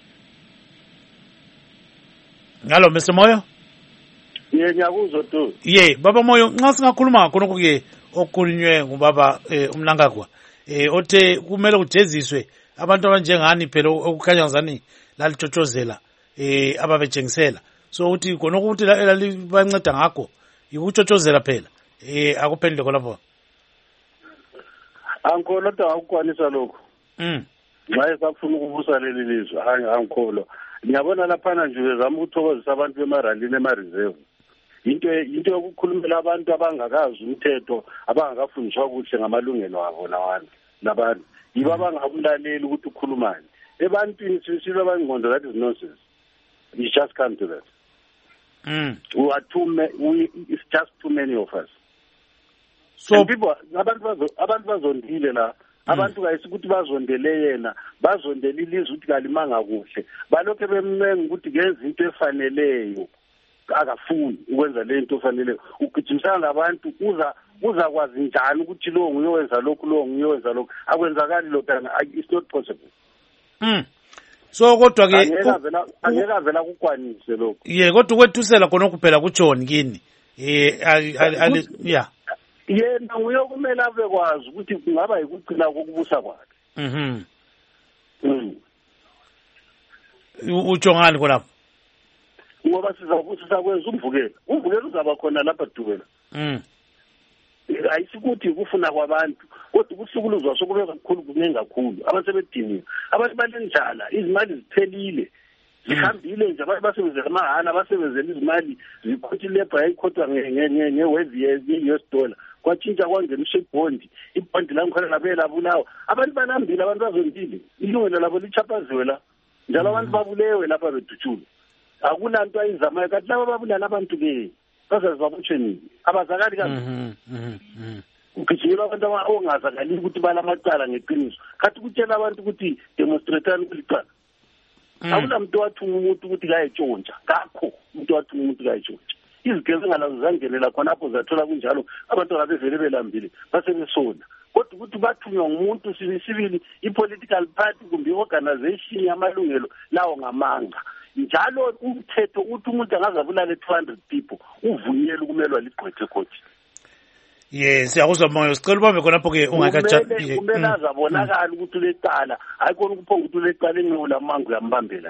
Hello, Mr. Moyo? Ngiyakuzwa tu. Baba Moyo, nxa singakhuluma khonokho ke okukhulunywe ngubaba uMnangagwa. Othe kumele kujeziswe abantu abanjengani phela okukhanya ngazani lalitshotshozelala ababetshengisela. So uthi khonokho ukuthi lalibanceda ngakho yikutshotshozela phela. Akuphendule khonapho. Angikholwa ukuthi akukwanisa lokho. Nxa esafuna ukubusa leli lizwe angikholwa. Ngiyabona laphana nje bezama ukuthokozisa abantu bemaralini emareserve. Into yokukhulumela abantu abangakazi umthetho, abangakafundiswa kuhle ngamalungelo abo labantu. Yibo abangakulalela ukuthi ukhulumane. Ebantwini sisilo abangqondo, that is nonsense. You just come to that. We are it's just too many of us. So people, abantu bazondile la. Abantu kayisukuthi bazondele yena, bazondele ilizwe ukuthi kalimanga kuhle. Balokho bemmenga ukuthi kenza into efaneleyo. Akafuni ukwenza le nto efaneleyo. Ugijimisana labantu uza kwazi njani ukuthi lo nguyenza lokhu, lo nguyenza lokhu. Akwenzakali lokho, it's not possible. So kodwa ke angeka vela kukwanise lokho. Kodwa kwethusela khona kuphela kutshoni kini. Yena uyokumele abekwazi ukuthi kungaba yikucina kokubusa kwakhe. Utsho ngani khonapho? Ngoba sizakwenza umvukelo uzaba khona lapha dubela. Ayisikuthi kufuna kwabantu, kodwa ukusukuluzwa sokube kakhulu kuningi kakhulu. Abantu sebediniwe, abantu balenjala, izimali ziphelile, zihambile nje, abantu basebenzela amahhala, basebenzela izimali zikhothi lebha yayikhothwa ngewezi ye-US dollar. Kwatshintsha kwangena ishebhondi, ibhondi langikhona labela bulawo. Abantu banambile, abantu bazondile, ilungelo labo lichaphaziwe la. Njalo abantu babulewe lapha bedutshulu. Akunanto ayizamayo, kanti laba babulala abantu ke bazazibabotshwe nini? Abazakali kabi. Ukujila abantu ongazakali ukuthi balamacala ngeqiniso. Kathi kutshela abantu ukuthi demonstratani kulicala. Akunamuntu wathuma umuntu ukuthi kayetshontsha. Ngakho umuntu wathuma umuntu kayetshontsha. Izigeze ngalazo zangenela khonapho zathola kunjalo, abantu abavele belambile basebesona. Kodwa ukuthi bathunywa ngumuntu sibili i-political party kumbe i-organization yamalungelo lawo ngamanga. Njalo umthetho uthi umuntu angazabulala 200 people uvunyelwe ukumelwa ligqwethe khothi. Siyakuzwa Moyo, sicela ubambe khonapho ke ungakatshali. Kumele azabonakala ukuthi ulecala, ayikhona ukuphonga ukuthi ulecala enqola mangu yambambela.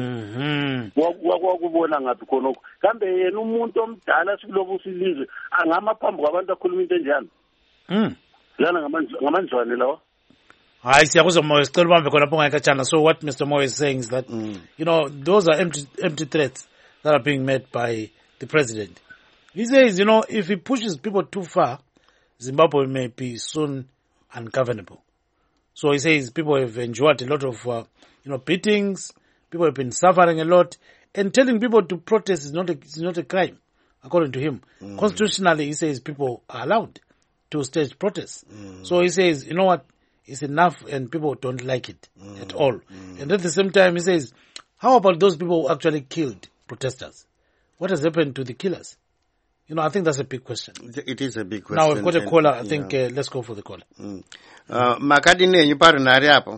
Wakubona ngaphi khonokho. Kambe yena umuntu omdala sikulobu silizwe angama phambi kwabantu akhuluma into enjani? Lana ngamanjwane lawa. Hayi siyakuzwa Moyo, sicela ubambe khonapho ungakatshana. So what Mr. Moyo is saying is that those are empty threats that are being made by the president. He says, if he pushes people too far, Zimbabwe may be soon ungovernable. So he says people have endured a lot of, beatings. People have been suffering a lot, and telling people to protest is not a crime, according to him. Constitutionally, he says people are allowed to stage protests. So he says, you know what, it's enough, and people don't like it at all. And at the same time, he says, how about those people who actually killed protesters? What has happened to the killers? I think that's a big question. It is a big question. Now we've got a caller. I think let's go for the caller. Makadi nenyu parunhare apo.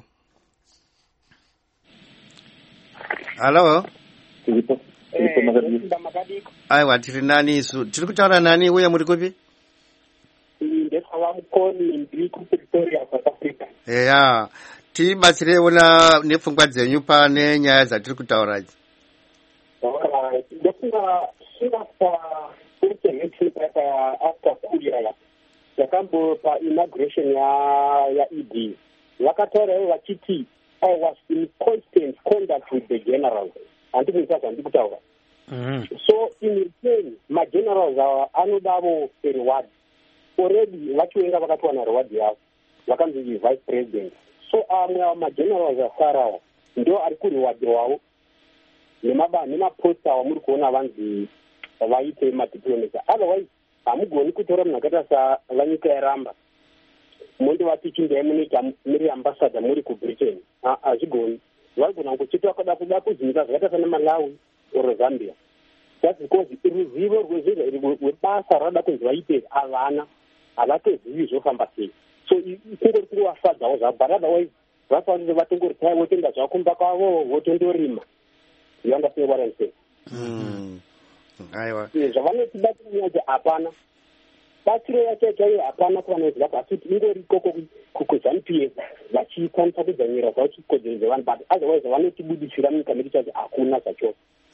Hello. Aiwa, tiri nani isu? Tiri kutaura nani uye muri kupi? Eya, tibatsirewo nepfungwa dzenyu pane nyaya dzatiri kutaura idzi. yakambopa inauguration ya ED vakataurawo vachiti I was in constant contact with the generals. Andikuita zvandikutaura. So in return, magenerals ava anodavo reward. Already vachiwenga vakatowana reward yavo. Vakanzi vice president. So amwe magenerals asarawo ndo ari kureward wavo. Nemaposta amuri kuona vanzi vaite madiplomacy. Otherwise, hamugoni kutora munhu akaita savanyika yaramba. Mundi vatichindai munoita muri ambassador muri kuBritain. Hazvigoni. Vagona ngochiti vakada kuda kuzinyika zvakaita sana Malawi or Zambia. That's because ruzivo rwebasa rada kunzi vaite havana havatozivi zvofamba sei. So kungori kuvafadzawo zvavo, but otherwise vafanire vatongoritai votoenda zvavo kumba kwavo votondorima. You understand what I'm saying? Aiwa. Zvavanotibatira hapana. Batsiro yacho chaiyo hapana kuvanonzi vakasiti ingori ikoko kuZANU-PF vachikwanisa kudzanyira zvavachikodzero vanhu, but otherwise vanotibudisira munyika medu chacho hakuna zvacho.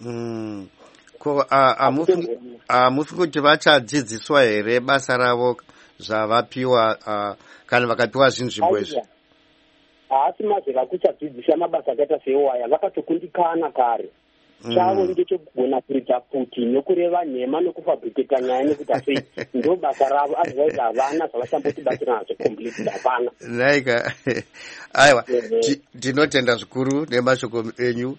Ko hamufi kuti vachadzidziswa here basa ravo zvavapiwa kana vakapiwa zvinzvimbo izvi? Haasi mazera kuchadzidzisa mabasa akaita seiwaya, vakatokundikana kare. Chavo ndechekugona kuita futi nokureva nhema nokufabriketa nyaya nekuita sei ndo basa ravo, otherwise havana zvavachambotibatsira nazvo completely hapana. Naika aiwa, tinotenda zvikuru nemashoko enyu.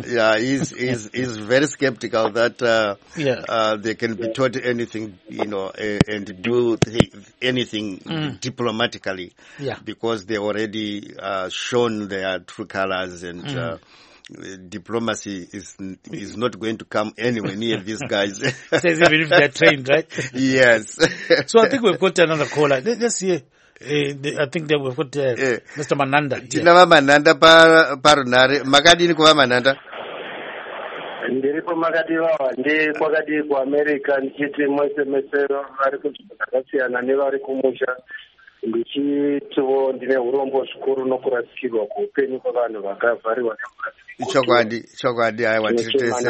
He's very skeptical that they can be taught anything, and do anything diplomatically, because they already shown their true colors, and diplomacy is not going to come anywhere near these guys. Even if they're trained, right? Yes. So I think we've got another caller. Let's hear. I think that we've got Mr. Mananda. Tinava Mananda parunare. Makadini kuva Mananda? Ndiripo makadivawa kwakadi kuAmerica ndichiti mwese mesero vari kunzvimbo dzakasiyana nevari kumusha, ndichitiwo ndine urombo zvikuru nokurasikirwa kuupenyu kwavanhu vakavhariwa chokwadi aiwa titese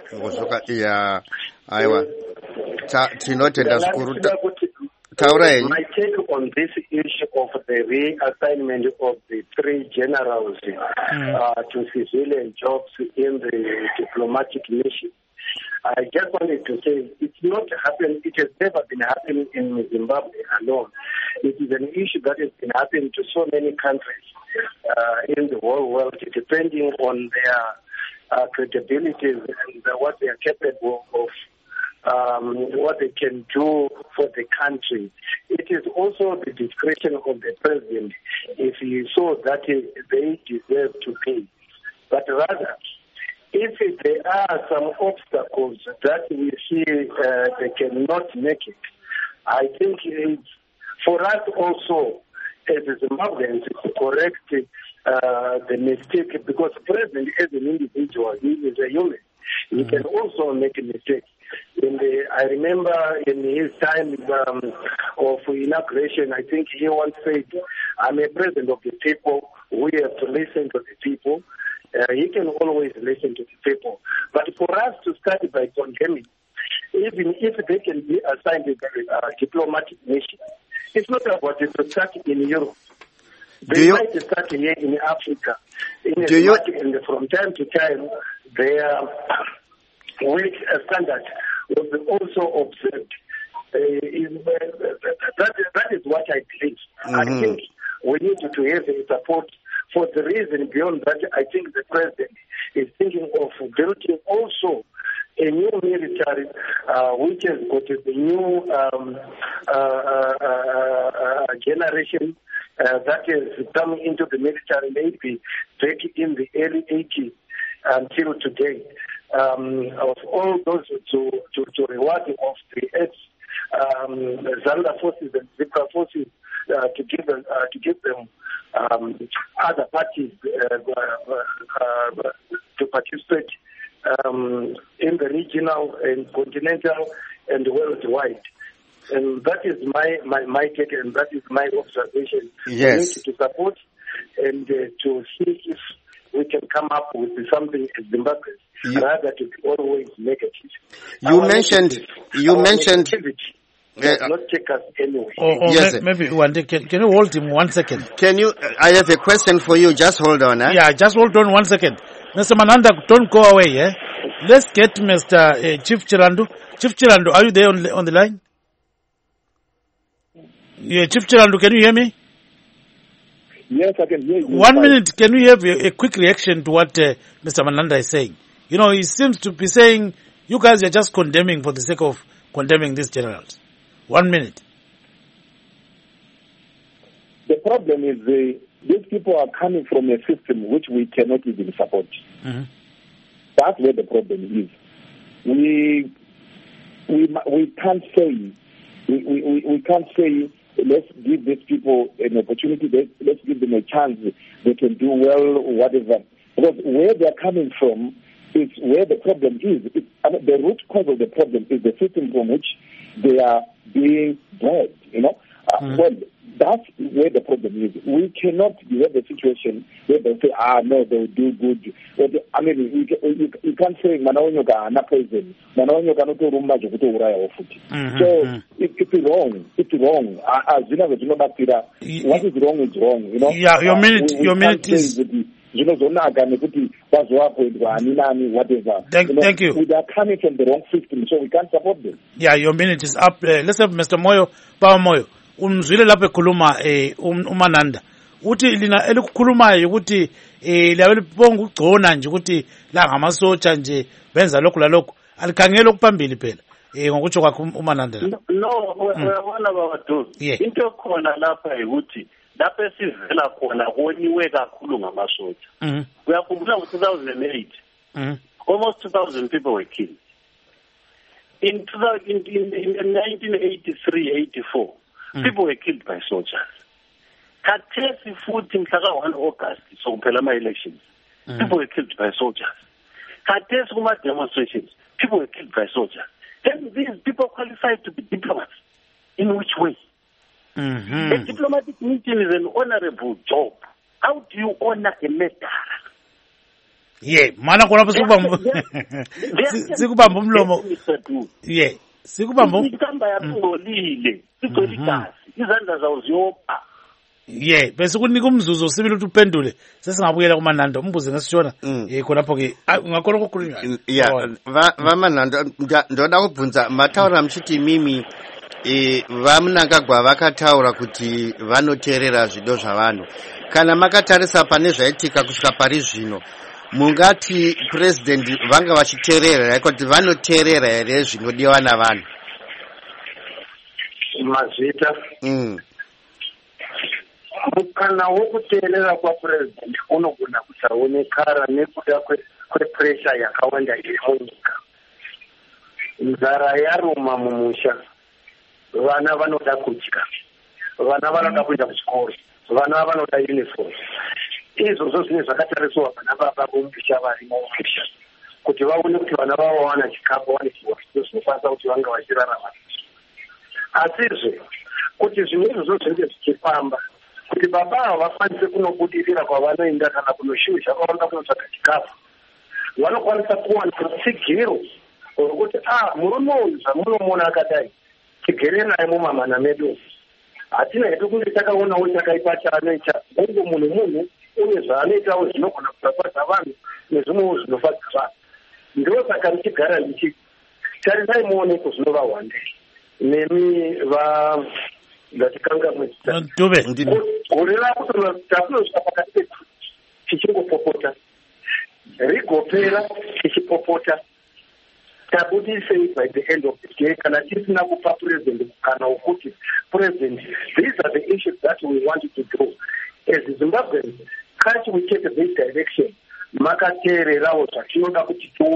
aiwa tinotenda zvikuru. Taura henyu. My take on this issue of the reassignment of the 3 generals to civilian jobs in the diplomatic mission, I just wanted to say it's not happening. It has never been happening in Zimbabwe alone. It is an issue that has been happening to so many countries in the whole world, depending on their credibility and what they are capable of, what they can do for the country. It is also the discretion of the president if he saw that they deserve to pay. But rather, if there are some obstacles that we see they cannot make it, I think it's for us also as Zimbabweans to correct the mistake, because the president as an individual, he is a human. He can also make a mistake. I remember in his time of inauguration, I think he once said, I'm a president of the people, we have to listen to the people. He can always listen to the people. But for us to start by condemning, even if they can be assigned a diplomatic mission, it's not about it to start in Europe. They might start here in Africa. And from time to time, their work standard will be also observed. That is what I believe. I think we need to have a support. For the reason beyond that, I think the president is thinking of building also a new military, which has got the new generation that has come into the military maybe back in the early 80s until today. of all those to reward of the Zanda forces and Zika forces to give them other parties to participate in the regional and continental and worldwide. And that is my take, and that is my observation. Yes. We need to support and to see if we can come up with something as Zimbabwe rather to be always negative. You mentioned not take us anywhere. Yes, maybe one day, can you hold him 1 second? Can you? I have a question for you. Just hold on. Yeah, just hold on 1 second. Mr. Mananda, don't go away. Let's get Mr. Chief Chirandu. Chief Chirandu, are you there on the line? Yeah, Chief Chirandu, can you hear me? Yes, I can hear you. 1 minute, can we have a quick reaction to what Mr. Mananda is saying? You know, he seems to be saying you guys are just condemning for the sake of condemning these generals. 1 minute. The problem is these people are coming from a system which we cannot even support. Mm-hmm. That's where the problem is. We can't say we can't say let's give these people an opportunity. Let's give them a chance. They can do well or whatever. Because where they're coming from is where the problem is. The root cause of the problem is the system from which they are being bred. Well, that's where the problem is. We cannot have a situation where they say, no, they'll do good. I mean, you can't say, Manaonyoka na poison. Manaonyoka no to rumba jukuto uraya ofuti. So, it's wrong. It's wrong. What is wrong is wrong, Yeah, your minute is... Thank you. We are coming from the wrong system, so we can't support them. Yeah, your minute is up. Let's have Mr. Moyo, Power Moyo. Umzwile lapha ekhuluma uMananda. Uthi lina elikukhulumayo ukuthi liyabelibonga ukugcona nje ukuthi la ngamasotsha nje benza lokhu lalokho. Alikhangela okuphambili phela. Ngokutsho kwakhe uMananda. No, uyabona babadozi. Into khona lapha ukuthi lapho esivela khona koniwe kakhulu ngamasotsha. Uyakhumbula ngo-2008 almost 2,000 people were killed. In 1983-84 people were killed by soldiers. Khathesi futhi mhla 1 August so kuphela ama-elections people were killed by soldiers. Khathesi kuma-demonstrations people were killed by soldiers. Then these people qualified to be diplomats. In which way? A diplomatic mission is an honorable job. How do you honor a medal? Yeah, mana kona sikubamba umlomo. Yeah, sikubamba. Ikamba yapholile, sigcwele igazi, izandla zawo ziyopha. Yeah, bese kunika umzuzu sibili ukuthi uphendule. Sesingabuyela kuMananda umbuze ngesishona. Khonapho ke ungakhona ukukhuluma. Yeah, vaMananda ndoda kubvunza mataura mchiti mimi vaMnangagwa vakataura kuti vanoteerera zvido zvavanhu. Kana makatarisa pane zvaitika kusvika pari zvino, mungati president vanga vachiteerera kuti vanoteerera here zvinodiwa navanhu? Mazita. Mukana wokuteerera kwapresident unogona kusaonekara nekuda kwepressure yakawanda iri munyika. Nzara yaruma mumusha. Vana vanoda kudya, vana vanoda kuenda kuchikoro, vana vanoda uniform. Izvozvo zvine zvakatariswa vana baba vomupisha varimo mupisha kuti vaone kuti vana vavo wana chikafu, wane zvinhu zvinokwanisa kuti vanga vachirarama. Asizve kuti zvinhu izvozvo zvinenge zvichifamba kuti baba ava vakwanise kunobudirira kwavanoenda kana kunoshuzha kwavanoda kunotsvaga chikafu, vanokwanisa kuwana tsigiro rokuti murume uyu zvamunomuona akadai tigere naye mumamana medu. Hatina hedu kunge takaonawo chakaipa chaanoita. Mungu munhu une zvaanoitawo zvinogona kufadza vanhu nezvimwewo zvinofadza vanhu. Ndosaka ndichigara ndichiti tarisai muoneko zvinova wandei. Nemi ngatikanga mwezita. Gore rakuti takunosvika pakati pedu tichingopopota. Rigopera tichipopota. Tabudise by the end of the day, kana tisina kupa president kana ukuti president, these are the issues that we wanted to do. As Zimbabweans, can't we take this direction? Makateererawo zvatinoda kuti tione.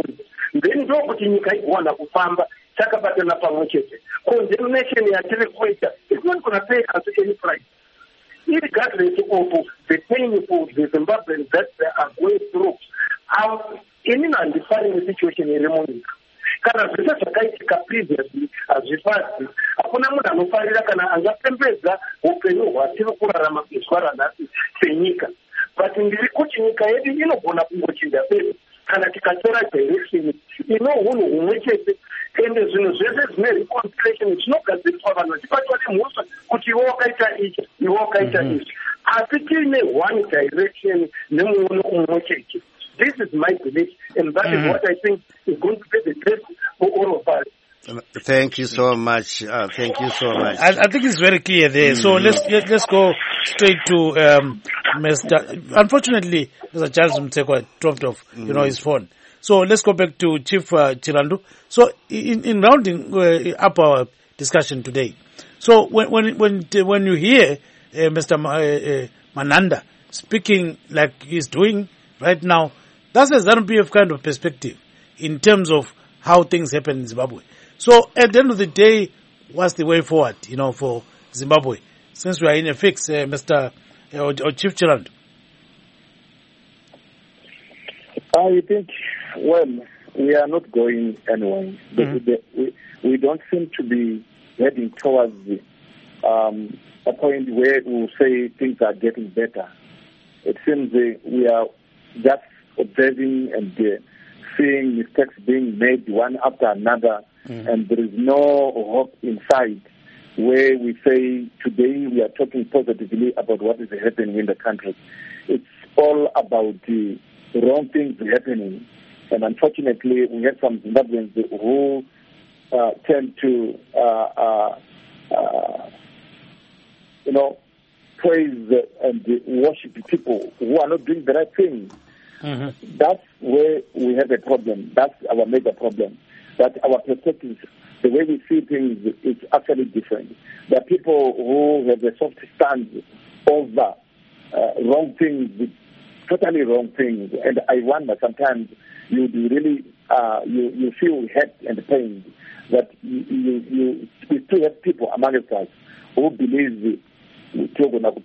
then ndokuti nyika igona kufamba takabatana pamwe chete. Condemnation yatiri kuita is not going to pay us any price. Irregardless of the pain for the Zimbabweans that they are going through, inini handifaniri situation iri munyika. Kana zvese zvakaitika previously hazvifadzi. Hakuna munhu anofarira kana angapembedza upenyu hwatiri kurarama izwa ranhasi senyika. But ndiri kuti nyika yedu inogona kungochinja bedzi kana tikatora direction ino hunhu humwe chete, ende zvinhu zvese zvine reconciliation zvinogadziriswa vanhu vachibatwa nemhosva kuti iwe wakaita ichi iwe wakaita ichi, asi tiine one direction nemuono umwe chete. This is my belief, and that is what I think is going to be the best for all of us. Thank you so much. Thank you so much. I think it's very clear there. So let's go straight to Mr. Unfortunately, Mr. Charles Mtsekwa dropped off, his phone. So let's go back to Chief Chirandu. So in rounding up our discussion today, so when you hear Mr. Mananda speaking like he's doing right now, that's a ZANU-PF kind of perspective in terms of how things happen in Zimbabwe. So at the end of the day, what's the way forward, for Zimbabwe? Since we are in a fix, Mr. or Chief Chirandu. I think, we are not going anywhere. We don't seem to be heading towards a point where we'll say things are getting better. It seems we are just observing and seeing mistakes being made one after another, and there is no hope inside where we say today we are talking positively about what is happening in the country. It's all about the wrong things happening, and unfortunately we have some Zimbabweans who tend to praise and worship people who are not doing the right thing. That's where we have a problem. That's our major problem. That our perspective, the way we see things, is actually different. There are people who have a soft stance over wrong things, totally wrong things. And I wonder sometimes you really you feel hurt and pained that you still have people among us who believe it's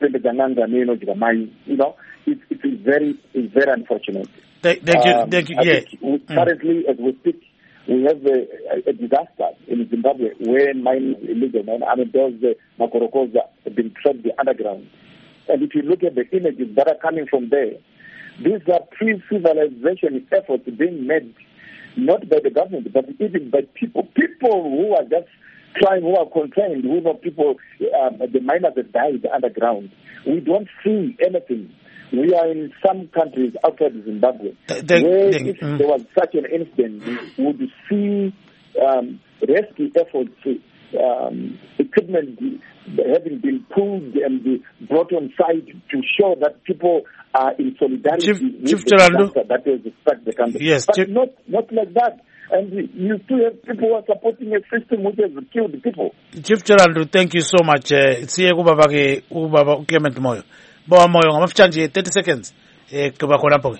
very unfortunate. Thank you. Currently, as we speak, we have a disaster in Zimbabwe where mining is illegal. Those Makorokoza have been trapped underground. And if you look at the images that are coming from there, these are pre-civilization efforts being made not by the government, but even by people who are just trying, who are concerned, who know people, the miners that died underground. We don't see anything. We are in some countries outside Zimbabwe where if there was such an incident, we would see rescue efforts, equipment having been pulled and brought on site to show that people are in solidarity with Chief the disaster that has struck the country. Yes, but not like that. And you still have people who are supporting a system which has killed people. Chief Chirandu, thank you so much. It's here Ubaba Clement Moyo. Boa Moyo, ngamafutshanje 30 seconds. Kuba khona pho.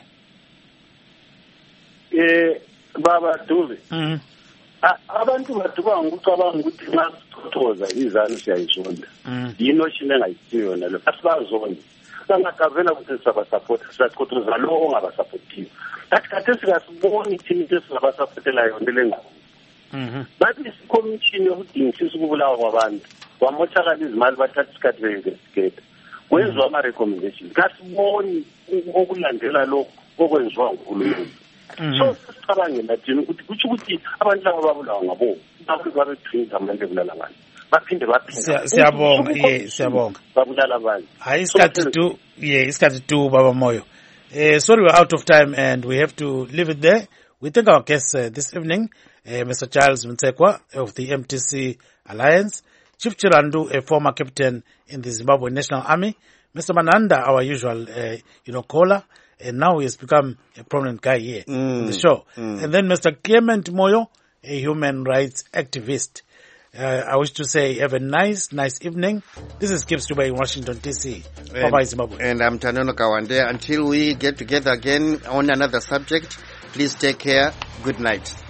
Baba Dube. Abantu baduka ngokucabanga ukuthi nxa sithokoza izanu siyayizonda. Yino shine ngayisiyona lo. Asibazonda. Sangakavela ukuthi siyabasupport, siyaqothoza lo ongabasupportiyo. Kathi sikasiboni thina esingabasupportela yona lengawo. Bathi isikhomishini yokudingisisa ukubulawa kwabantu. Wamothakala izimali bathatha isikhathi be-investigate. Kwenziwa ama-recommendation. Kasiboni okulandela lokho okwenziwa nguhulumeni. So sisicabangela thina ukuthi kutsho ukuthi abantu laba babulawa ngabo babethinta amandla ebulala abantu. Baphinde siyabonga babulala abantu. Hayi isikhathi tu Baba Moyo. Sorry, we're out of time and we have to leave it there. We thank our guests this evening, Mr. Charles Mtsekwa of the MTC Alliance, Chief Chirandu, a former captain in the Zimbabwe National Army, Mr. Mananda, our usual, caller, and now he has become a prominent guy here on the show. And then Mr. Clement Moyo, a human rights activist. I wish to say have a nice evening. This is Gibbs Juba in Washington, D.C. Bye-bye, Zimbabwe. And I'm Tanono Kawande. Until we get together again on another subject, Please take care. Good night.